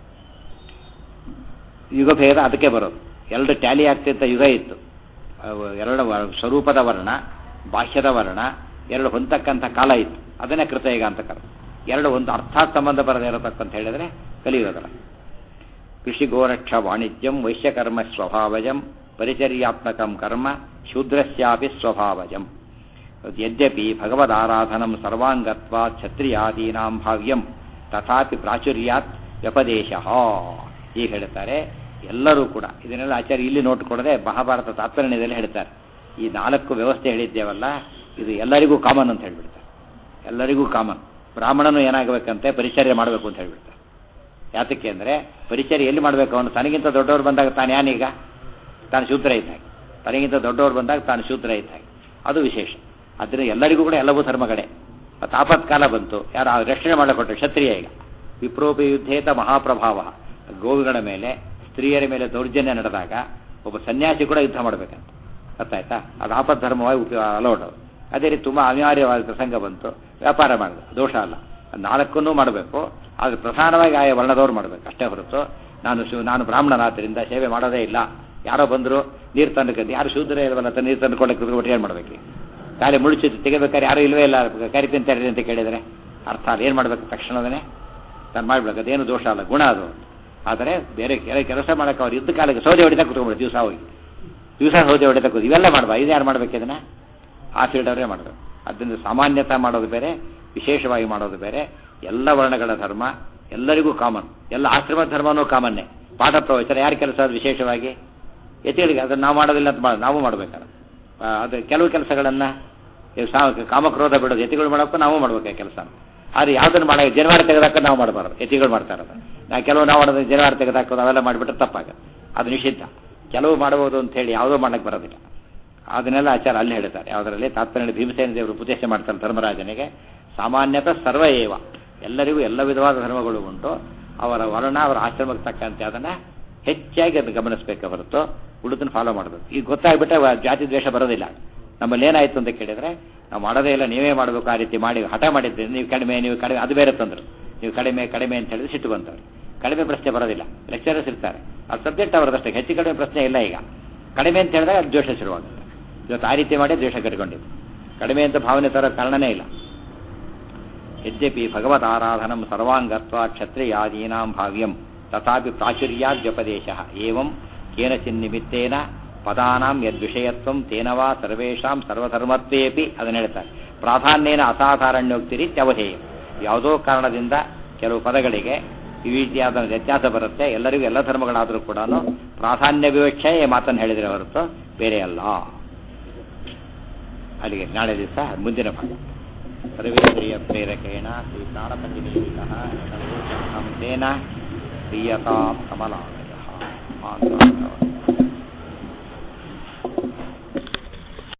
ಯುಗಭೇದ ಅದಕ್ಕೆ ಬರೋದು. ಎರಡು ಟ್ಯಾಲಿ ಆಗ್ತಿದ್ದ ಯುಗ ಇತ್ತು. ಎರಡು ಸ್ವರೂಪದ ವರ್ಣ, ಬಾಹ್ಯದ ವರ್ಣ ಎರಡು ಹೊಂದಕ್ಕಂಥ ಕಾಲ ಇತ್ತು. ಅದನ್ನೇ ಕೃತಯುಗ ಅಂತ ಕರೆದು. ಎರಡು ಒಂದು ಅರ್ಥಾತ್ ಸಂಬಂಧ ಬರದೇ ಇರತಕ್ಕಂತ ಹೇಳಿದರೆ ಕಲಿಯುಗದಲ್ಲ. ಕೃಷಿ ಗೋರಕ್ಷ ವಾಣಿಜ್ಯಂ ವೈಶ್ಯಕರ್ಮ ಸ್ವಭಾವಜಂ ಪರಿಚರ್ಯಾತ್ಮಕಂ ಕರ್ಮ ಶೂದ್ರಸ್ಯಾಪಿ ಸ್ವಭಾವಜಂ. ಯದ್ಯಪಿ ಭಗವದಾರಾಧನಂ ಸರ್ವಾಂಗತ್ವಾ ಕ್ಷತ್ರಿಯಾದೀನಾಂ ಭಾವ್ಯಂ ತಥಾಪಿ ಪ್ರಾಚುರ್ಯಾತ್ ವ್ಯಪದೇಶ. ಈಗ ಹೇಳ್ತಾರೆ ಎಲ್ಲರೂ ಕೂಡ ಇದನ್ನೆಲ್ಲ ಆಚಾರ್ಯ ಇಲ್ಲಿ ನೋಟ್ ಕೊಡದೆ ಮಹಾಭಾರತ ತಾತ್ಪರ್ಯದಲ್ಲಿ ಹೇಳ್ತಾರೆ. ಈ ನಾಲ್ಕು ವ್ಯವಸ್ಥೆ ಹೇಳಿದ್ದೇವಲ್ಲ ಇದು ಎಲ್ಲರಿಗೂ ಕಾಮನ್ ಅಂತ ಹೇಳ್ಬಿಡ್ತಾರೆ. ಎಲ್ಲರಿಗೂ ಕಾಮನ್. ಬ್ರಾಹ್ಮಣನು ಏನಾಗಬೇಕಂತೆ ಪರಿಚರ್ಯ ಮಾಡಬೇಕು ಅಂತ ಹೇಳ್ಬಿಡ್ತಾರೆ. ಯಾತಕ್ಕೆ ಅಂದರೆ ಪರಿಚರ್ಯ ಎಲ್ಲಿ ಮಾಡಬೇಕು, ಅವನು ತನಗಿಂತ ದೊಡ್ಡವ್ರು ಬಂದಾಗ ತಾನು ಯಾನೀಗ ತಾನು ಶೂದ್ರ ಇದ್ದಾಗೆ, ತನಗಿಂತ ದೊಡ್ಡವ್ರು ಬಂದಾಗ ತಾನು ಶೂದ್ರ ಇದ್ದಾಗೆ, ಅದು ವಿಶೇಷ. ಆದ್ದರಿಂದ ಎಲ್ಲರಿಗೂ ಕೂಡ ಎಲ್ಲವೂ ಧರ್ಮಗಳೇ. ಮತ್ತು ಆಪತ್ಕಾಲ ಬಂತು, ಯಾರು ರಕ್ಷಣೆ ಮಾಡಿಕೊಟ್ರೆ ಕ್ಷತ್ರಿಯ. ಈಗ ವಿಪ್ರೋಪಿ ಯುದ್ಧೇತ ಮಹಾಪ್ರಭಾವ, ಗೋವುಗಳ ಮೇಲೆ ಸ್ತ್ರೀಯರ ಮೇಲೆ ದೌರ್ಜನ್ಯ ನಡೆದಾಗ ಒಬ್ಬ ಸನ್ಯಾಸಿ ಕೂಡ ಯುದ್ಧ ಮಾಡಬೇಕಂತ, ಗೊತ್ತಾಯ್ತಾ. ಅದು ಆಪತ್ ಧರ್ಮವಾಗಿ ಉಪಯೋಗ ಅಲೋಡ್. ಅದೇ ರೀತಿ ತುಂಬ ಅನಿವಾರ್ಯವಾದ ಪ್ರಸಂಗ ಬಂತು, ವ್ಯಾಪಾರ ಮಾಡಿದೆ, ದೋಷ ಅಲ್ಲ. ನಾಲ್ಕನ್ನೂ ಮಾಡಬೇಕು, ಆದರೆ ಪ್ರಧಾನವಾಗಿ ಆಯಾ ವರ್ಣದವ್ರು ಮಾಡಬೇಕು ಅಷ್ಟೇ ಹೊರತು ನಾನು ಶು ನಾನು ಬ್ರಾಹ್ಮಣನಾದ್ದರಿಂದ ಸೇವೆ ಮಾಡೋದೇ ಇಲ್ಲ ಯಾರೋ ಬಂದರು ನೀರು ತಂದು ಯಾರು ಶೂದ್ರೇ ಇಲ್ವಲ್ಲ ಅಂತ ನೀರು ತಂದು ಕೊಡಕ್ಕೆ ಒಟ್ಟು ಏನು ಮಾಡಬೇಕು? ಖಾಲಿ ಮುಳುಚಿ ತೆಗಿಬೇಕಾದ್ರೆ ಯಾರೂ ಇಲ್ಲವೇ ಇಲ್ಲ, ಕರಿತೀನಿ ತರೀರಿ ಅಂತ ಕೇಳಿದರೆ ಅರ್ಥ ಅಲ್ಲ. ಏನು ಮಾಡಬೇಕು? ತಕ್ಷಣವೇ ತಾನು ಮಾಡಿಬಿಡಕ್ಕೆ. ಅದೇನು ದೋಷ ಅಲ್ಲ, ಗುಣ ಅದು. ಆದರೆ ಬೇರೆ ಕೆಲ ಕೆಲಸ ಮಾಡೋಕೆ ಅವ್ರು ಇದ್ದ ಕಾಲಕ್ಕೆ ಸೌದೆ ಹೊಡಿತಾ ಕೂತ್ಕೊಂಡ್ಬಿಡು, ದಿವಸ ಹೋಗಿ ದಿವಸ ಸೌದೆ ಹೊಡಿತಾ ಕೂತು ಇವೆಲ್ಲ ಮಾಡ್ಬಾ. ಇದು ಯಾರು ಮಾಡಬೇಕು? ಇದನ್ನು ಆ ಫೀಲ್ಡವರೇ ಮಾಡಬೇಕು. ಅದರಿಂದ ಸಾಮಾನ್ಯತ ಮಾಡೋದು ಬೇರೆ, ವಿಶೇಷವಾಗಿ ಮಾಡೋದು ಬೇರೆ. ಎಲ್ಲ ವರ್ಣಗಳ ಧರ್ಮ ಎಲ್ಲರಿಗೂ ಕಾಮನ್, ಎಲ್ಲ ಆಶ್ರಮ ಧರ್ಮನೂ ಕಾಮನ್ನೇ. ಪಾಠ ಪ್ರವಚನ ಯಾರು ಕೆಲಸ ಅದು ವಿಶೇಷವಾಗಿ ಯತಿಗಳಿಗೆ, ಅದನ್ನು ನಾವು ಮಾಡೋದಿಲ್ಲ ಅಂತ ಮಾಡಿ ನಾವು ಮಾಡಬೇಕಾದ್ರೆ ಅದು ಕೆಲವು ಕೆಲಸಗಳನ್ನು ಕಾಮಕ್ರೋಧ ಬಿಡೋದು ಯತಿಗಳು ಮಾಡೋಕ್ಕೂ ನಾವು ಮಾಡ್ಬೇಕು ಕೆಲಸ. ಆದರೆ ಯಾವುದನ್ನು ಮಾಡೋ ಜನವಾರ ತೆಗೆದಾಕ ನಾವು ಮಾಡಬಾರ್ದು, ಯತಿಗಳು ಮಾಡ್ತಾ ಇರೋದು. ನಾವು ಕೆಲವು ನಾವು ಮಾಡೋದು ಜನವಾರ ತೆಗೆದಾಕೋದು ಅವೆಲ್ಲ ಮಾಡಿಬಿಟ್ರೆ ತಪ್ಪಾಗ, ಅದು ನಿಷಿದ್ಧ. ಕೆಲವು ಮಾಡಬಹುದು ಅಂತ ಹೇಳಿ ಯಾವುದೋ ಮಾಡಕ್ಕೆ ಬರೋದಿಲ್ಲ. ಅದನ್ನೆಲ್ಲ ಆಚಾರ ಅಲ್ಲಿ ಹೇಳ್ತಾರೆ. ಯಾವುದರಲ್ಲಿ ತಾತ್ಪರ್ಯ ಭೀಮಸೇನ ದೇವರು ಉಪದೇಶ ಮಾಡ್ತಾರೆ ಧರ್ಮರಾಜನಿಗೆ. ಸಾಮಾನ್ಯತ ಸರ್ವ ಏವ, ಎಲ್ಲರಿಗೂ ಎಲ್ಲ ವಿಧವಾದ ಧರ್ಮಗಳು ಉಂಟು. ಅವರ ವರ್ಣ ಅವರ ಆಶ್ರಮಕ್ಕೆ ತಕ್ಕಂತೆ ಅದನ್ನು ಹೆಚ್ಚಾಗಿ ಅದನ್ನು ಗಮನಿಸಬೇಕೆ ಹೊರತು ಉಳಿದನ್ನು ಫಾಲೋ ಮಾಡಬೇಕು. ಈಗ ಗೊತ್ತಾಗ್ಬಿಟ್ರೆ ಜಾತಿ ದ್ವೇಷ ಬರೋದಿಲ್ಲ. ನಮ್ಮಲ್ಲಿ ಏನಾಯಿತು ಅಂತ ಕೇಳಿದರೆ, ನಾವು ಮಾಡೋದೇ ಇಲ್ಲ, ನೀವೇ ಮಾಡಬೇಕು, ಆ ರೀತಿ ಮಾಡಿ ಹಠ ಮಾಡಿದ್ರಿ, ನೀವು ಕಡಿಮೆ ನೀವು ಕಡಿಮೆ ಅದು ಬೇರೆ ತಂದರು. ನೀವು ಕಡಿಮೆ ಕಡಿಮೆ ಅಂತ ಹೇಳಿದ್ರೆ ಸಿಟ್ಟು ಬಂತವ್ರು. ಕಡಿಮೆ ಪ್ರಶ್ನೆ ಬರೋದಿಲ್ಲ, ಲೆಕ್ಚರರ್ಸ್ ಇರ್ತಾರೆ, ಅದು ಸಬ್ಜೆಕ್ಟ್ ಅವರದಷ್ಟೇ, ಹೆಚ್ಚು ಕಡಿಮೆ ಪ್ರಶ್ನೆ ಇಲ್ಲ. ಈಗ ಕಡಿಮೆ ಅಂತ ಹೇಳಿದಾಗ ಅದು ದ್ವೇಷ ಶುರುವಾಗುತ್ತೆ. ಇವತ್ತು ಆ ರೀತಿ ಮಾಡಿ ದ್ವೇಷ ಕಟ್ಕೊಂಡಿದ್ದು, ಕಡಿಮೆ ಅಂತ ಭಾವನೆ ತರೋ ಕಾರಣನೇ ಇಲ್ಲ. ಯದ್ಯಪಿ ಭಗವತ್ ಆರಾಧನಂ ಸರ್ವಾಂಗತ್ವ ಕ್ಷತ್ರಿಯಾದೀನಾಂ ಭಾವ್ಯಂ ತಥಾಪಿ ಪ್ರಾಚುರ್ಯಾದ್ವ್ಯಪದೇಶ ಏವಂ ಕೇನಚಿನ್ನಿಮಿತ್ತೇನ ಪದಾನಾಂ ಯದ್ವಿಷಯತ್ವಂ ತೇನವಾ ಸರ್ವೇಷಾಂ ಸರ್ವಧರ್ಮತ್ವೇಪಿ ಅದನ್ನು ಹೇಳ್ತಾರೆ. ಪ್ರಾಧಾನ್ಯೇನ ಅಸಾಧಾರಣ್ಯೋಕ್ತಿರಿತ್ಯವಧೇಯ. ಯಾವುದೋ ಕಾರಣದಿಂದ ಕೆಲವು ಪದಗಳಿಗೆ ಈ ರೀತಿಯಾದ ವ್ಯತ್ಯಾಸ ಬರುತ್ತೆ. ಎಲ್ಲರಿಗೂ ಎಲ್ಲ ಧರ್ಮಗಳಾದರೂ ಕೂಡ ಪ್ರಾಧಾನ್ಯ ವಿವಕ್ಷೆ ಮಾತನ್ನು ಹೇಳಿದರೆ ಹೊರತು ಬೇರೆ ಅಲ್ಲ. ಅಲ್ಲಿಗೆ ನಾಳೆ ದಿವಸ ಮುಂದಿನ ಭಾಗ ಸರ್ವೇಂದ್ರಿಯ ಪ್ರೇರಕೇಣ ಶ್ರೀ ಪ್ರಾಣಪಂಚಮೀತಃ ತೇನ ಪ್ರಿಯತಾಂ ಕಮಲಾಲಯ.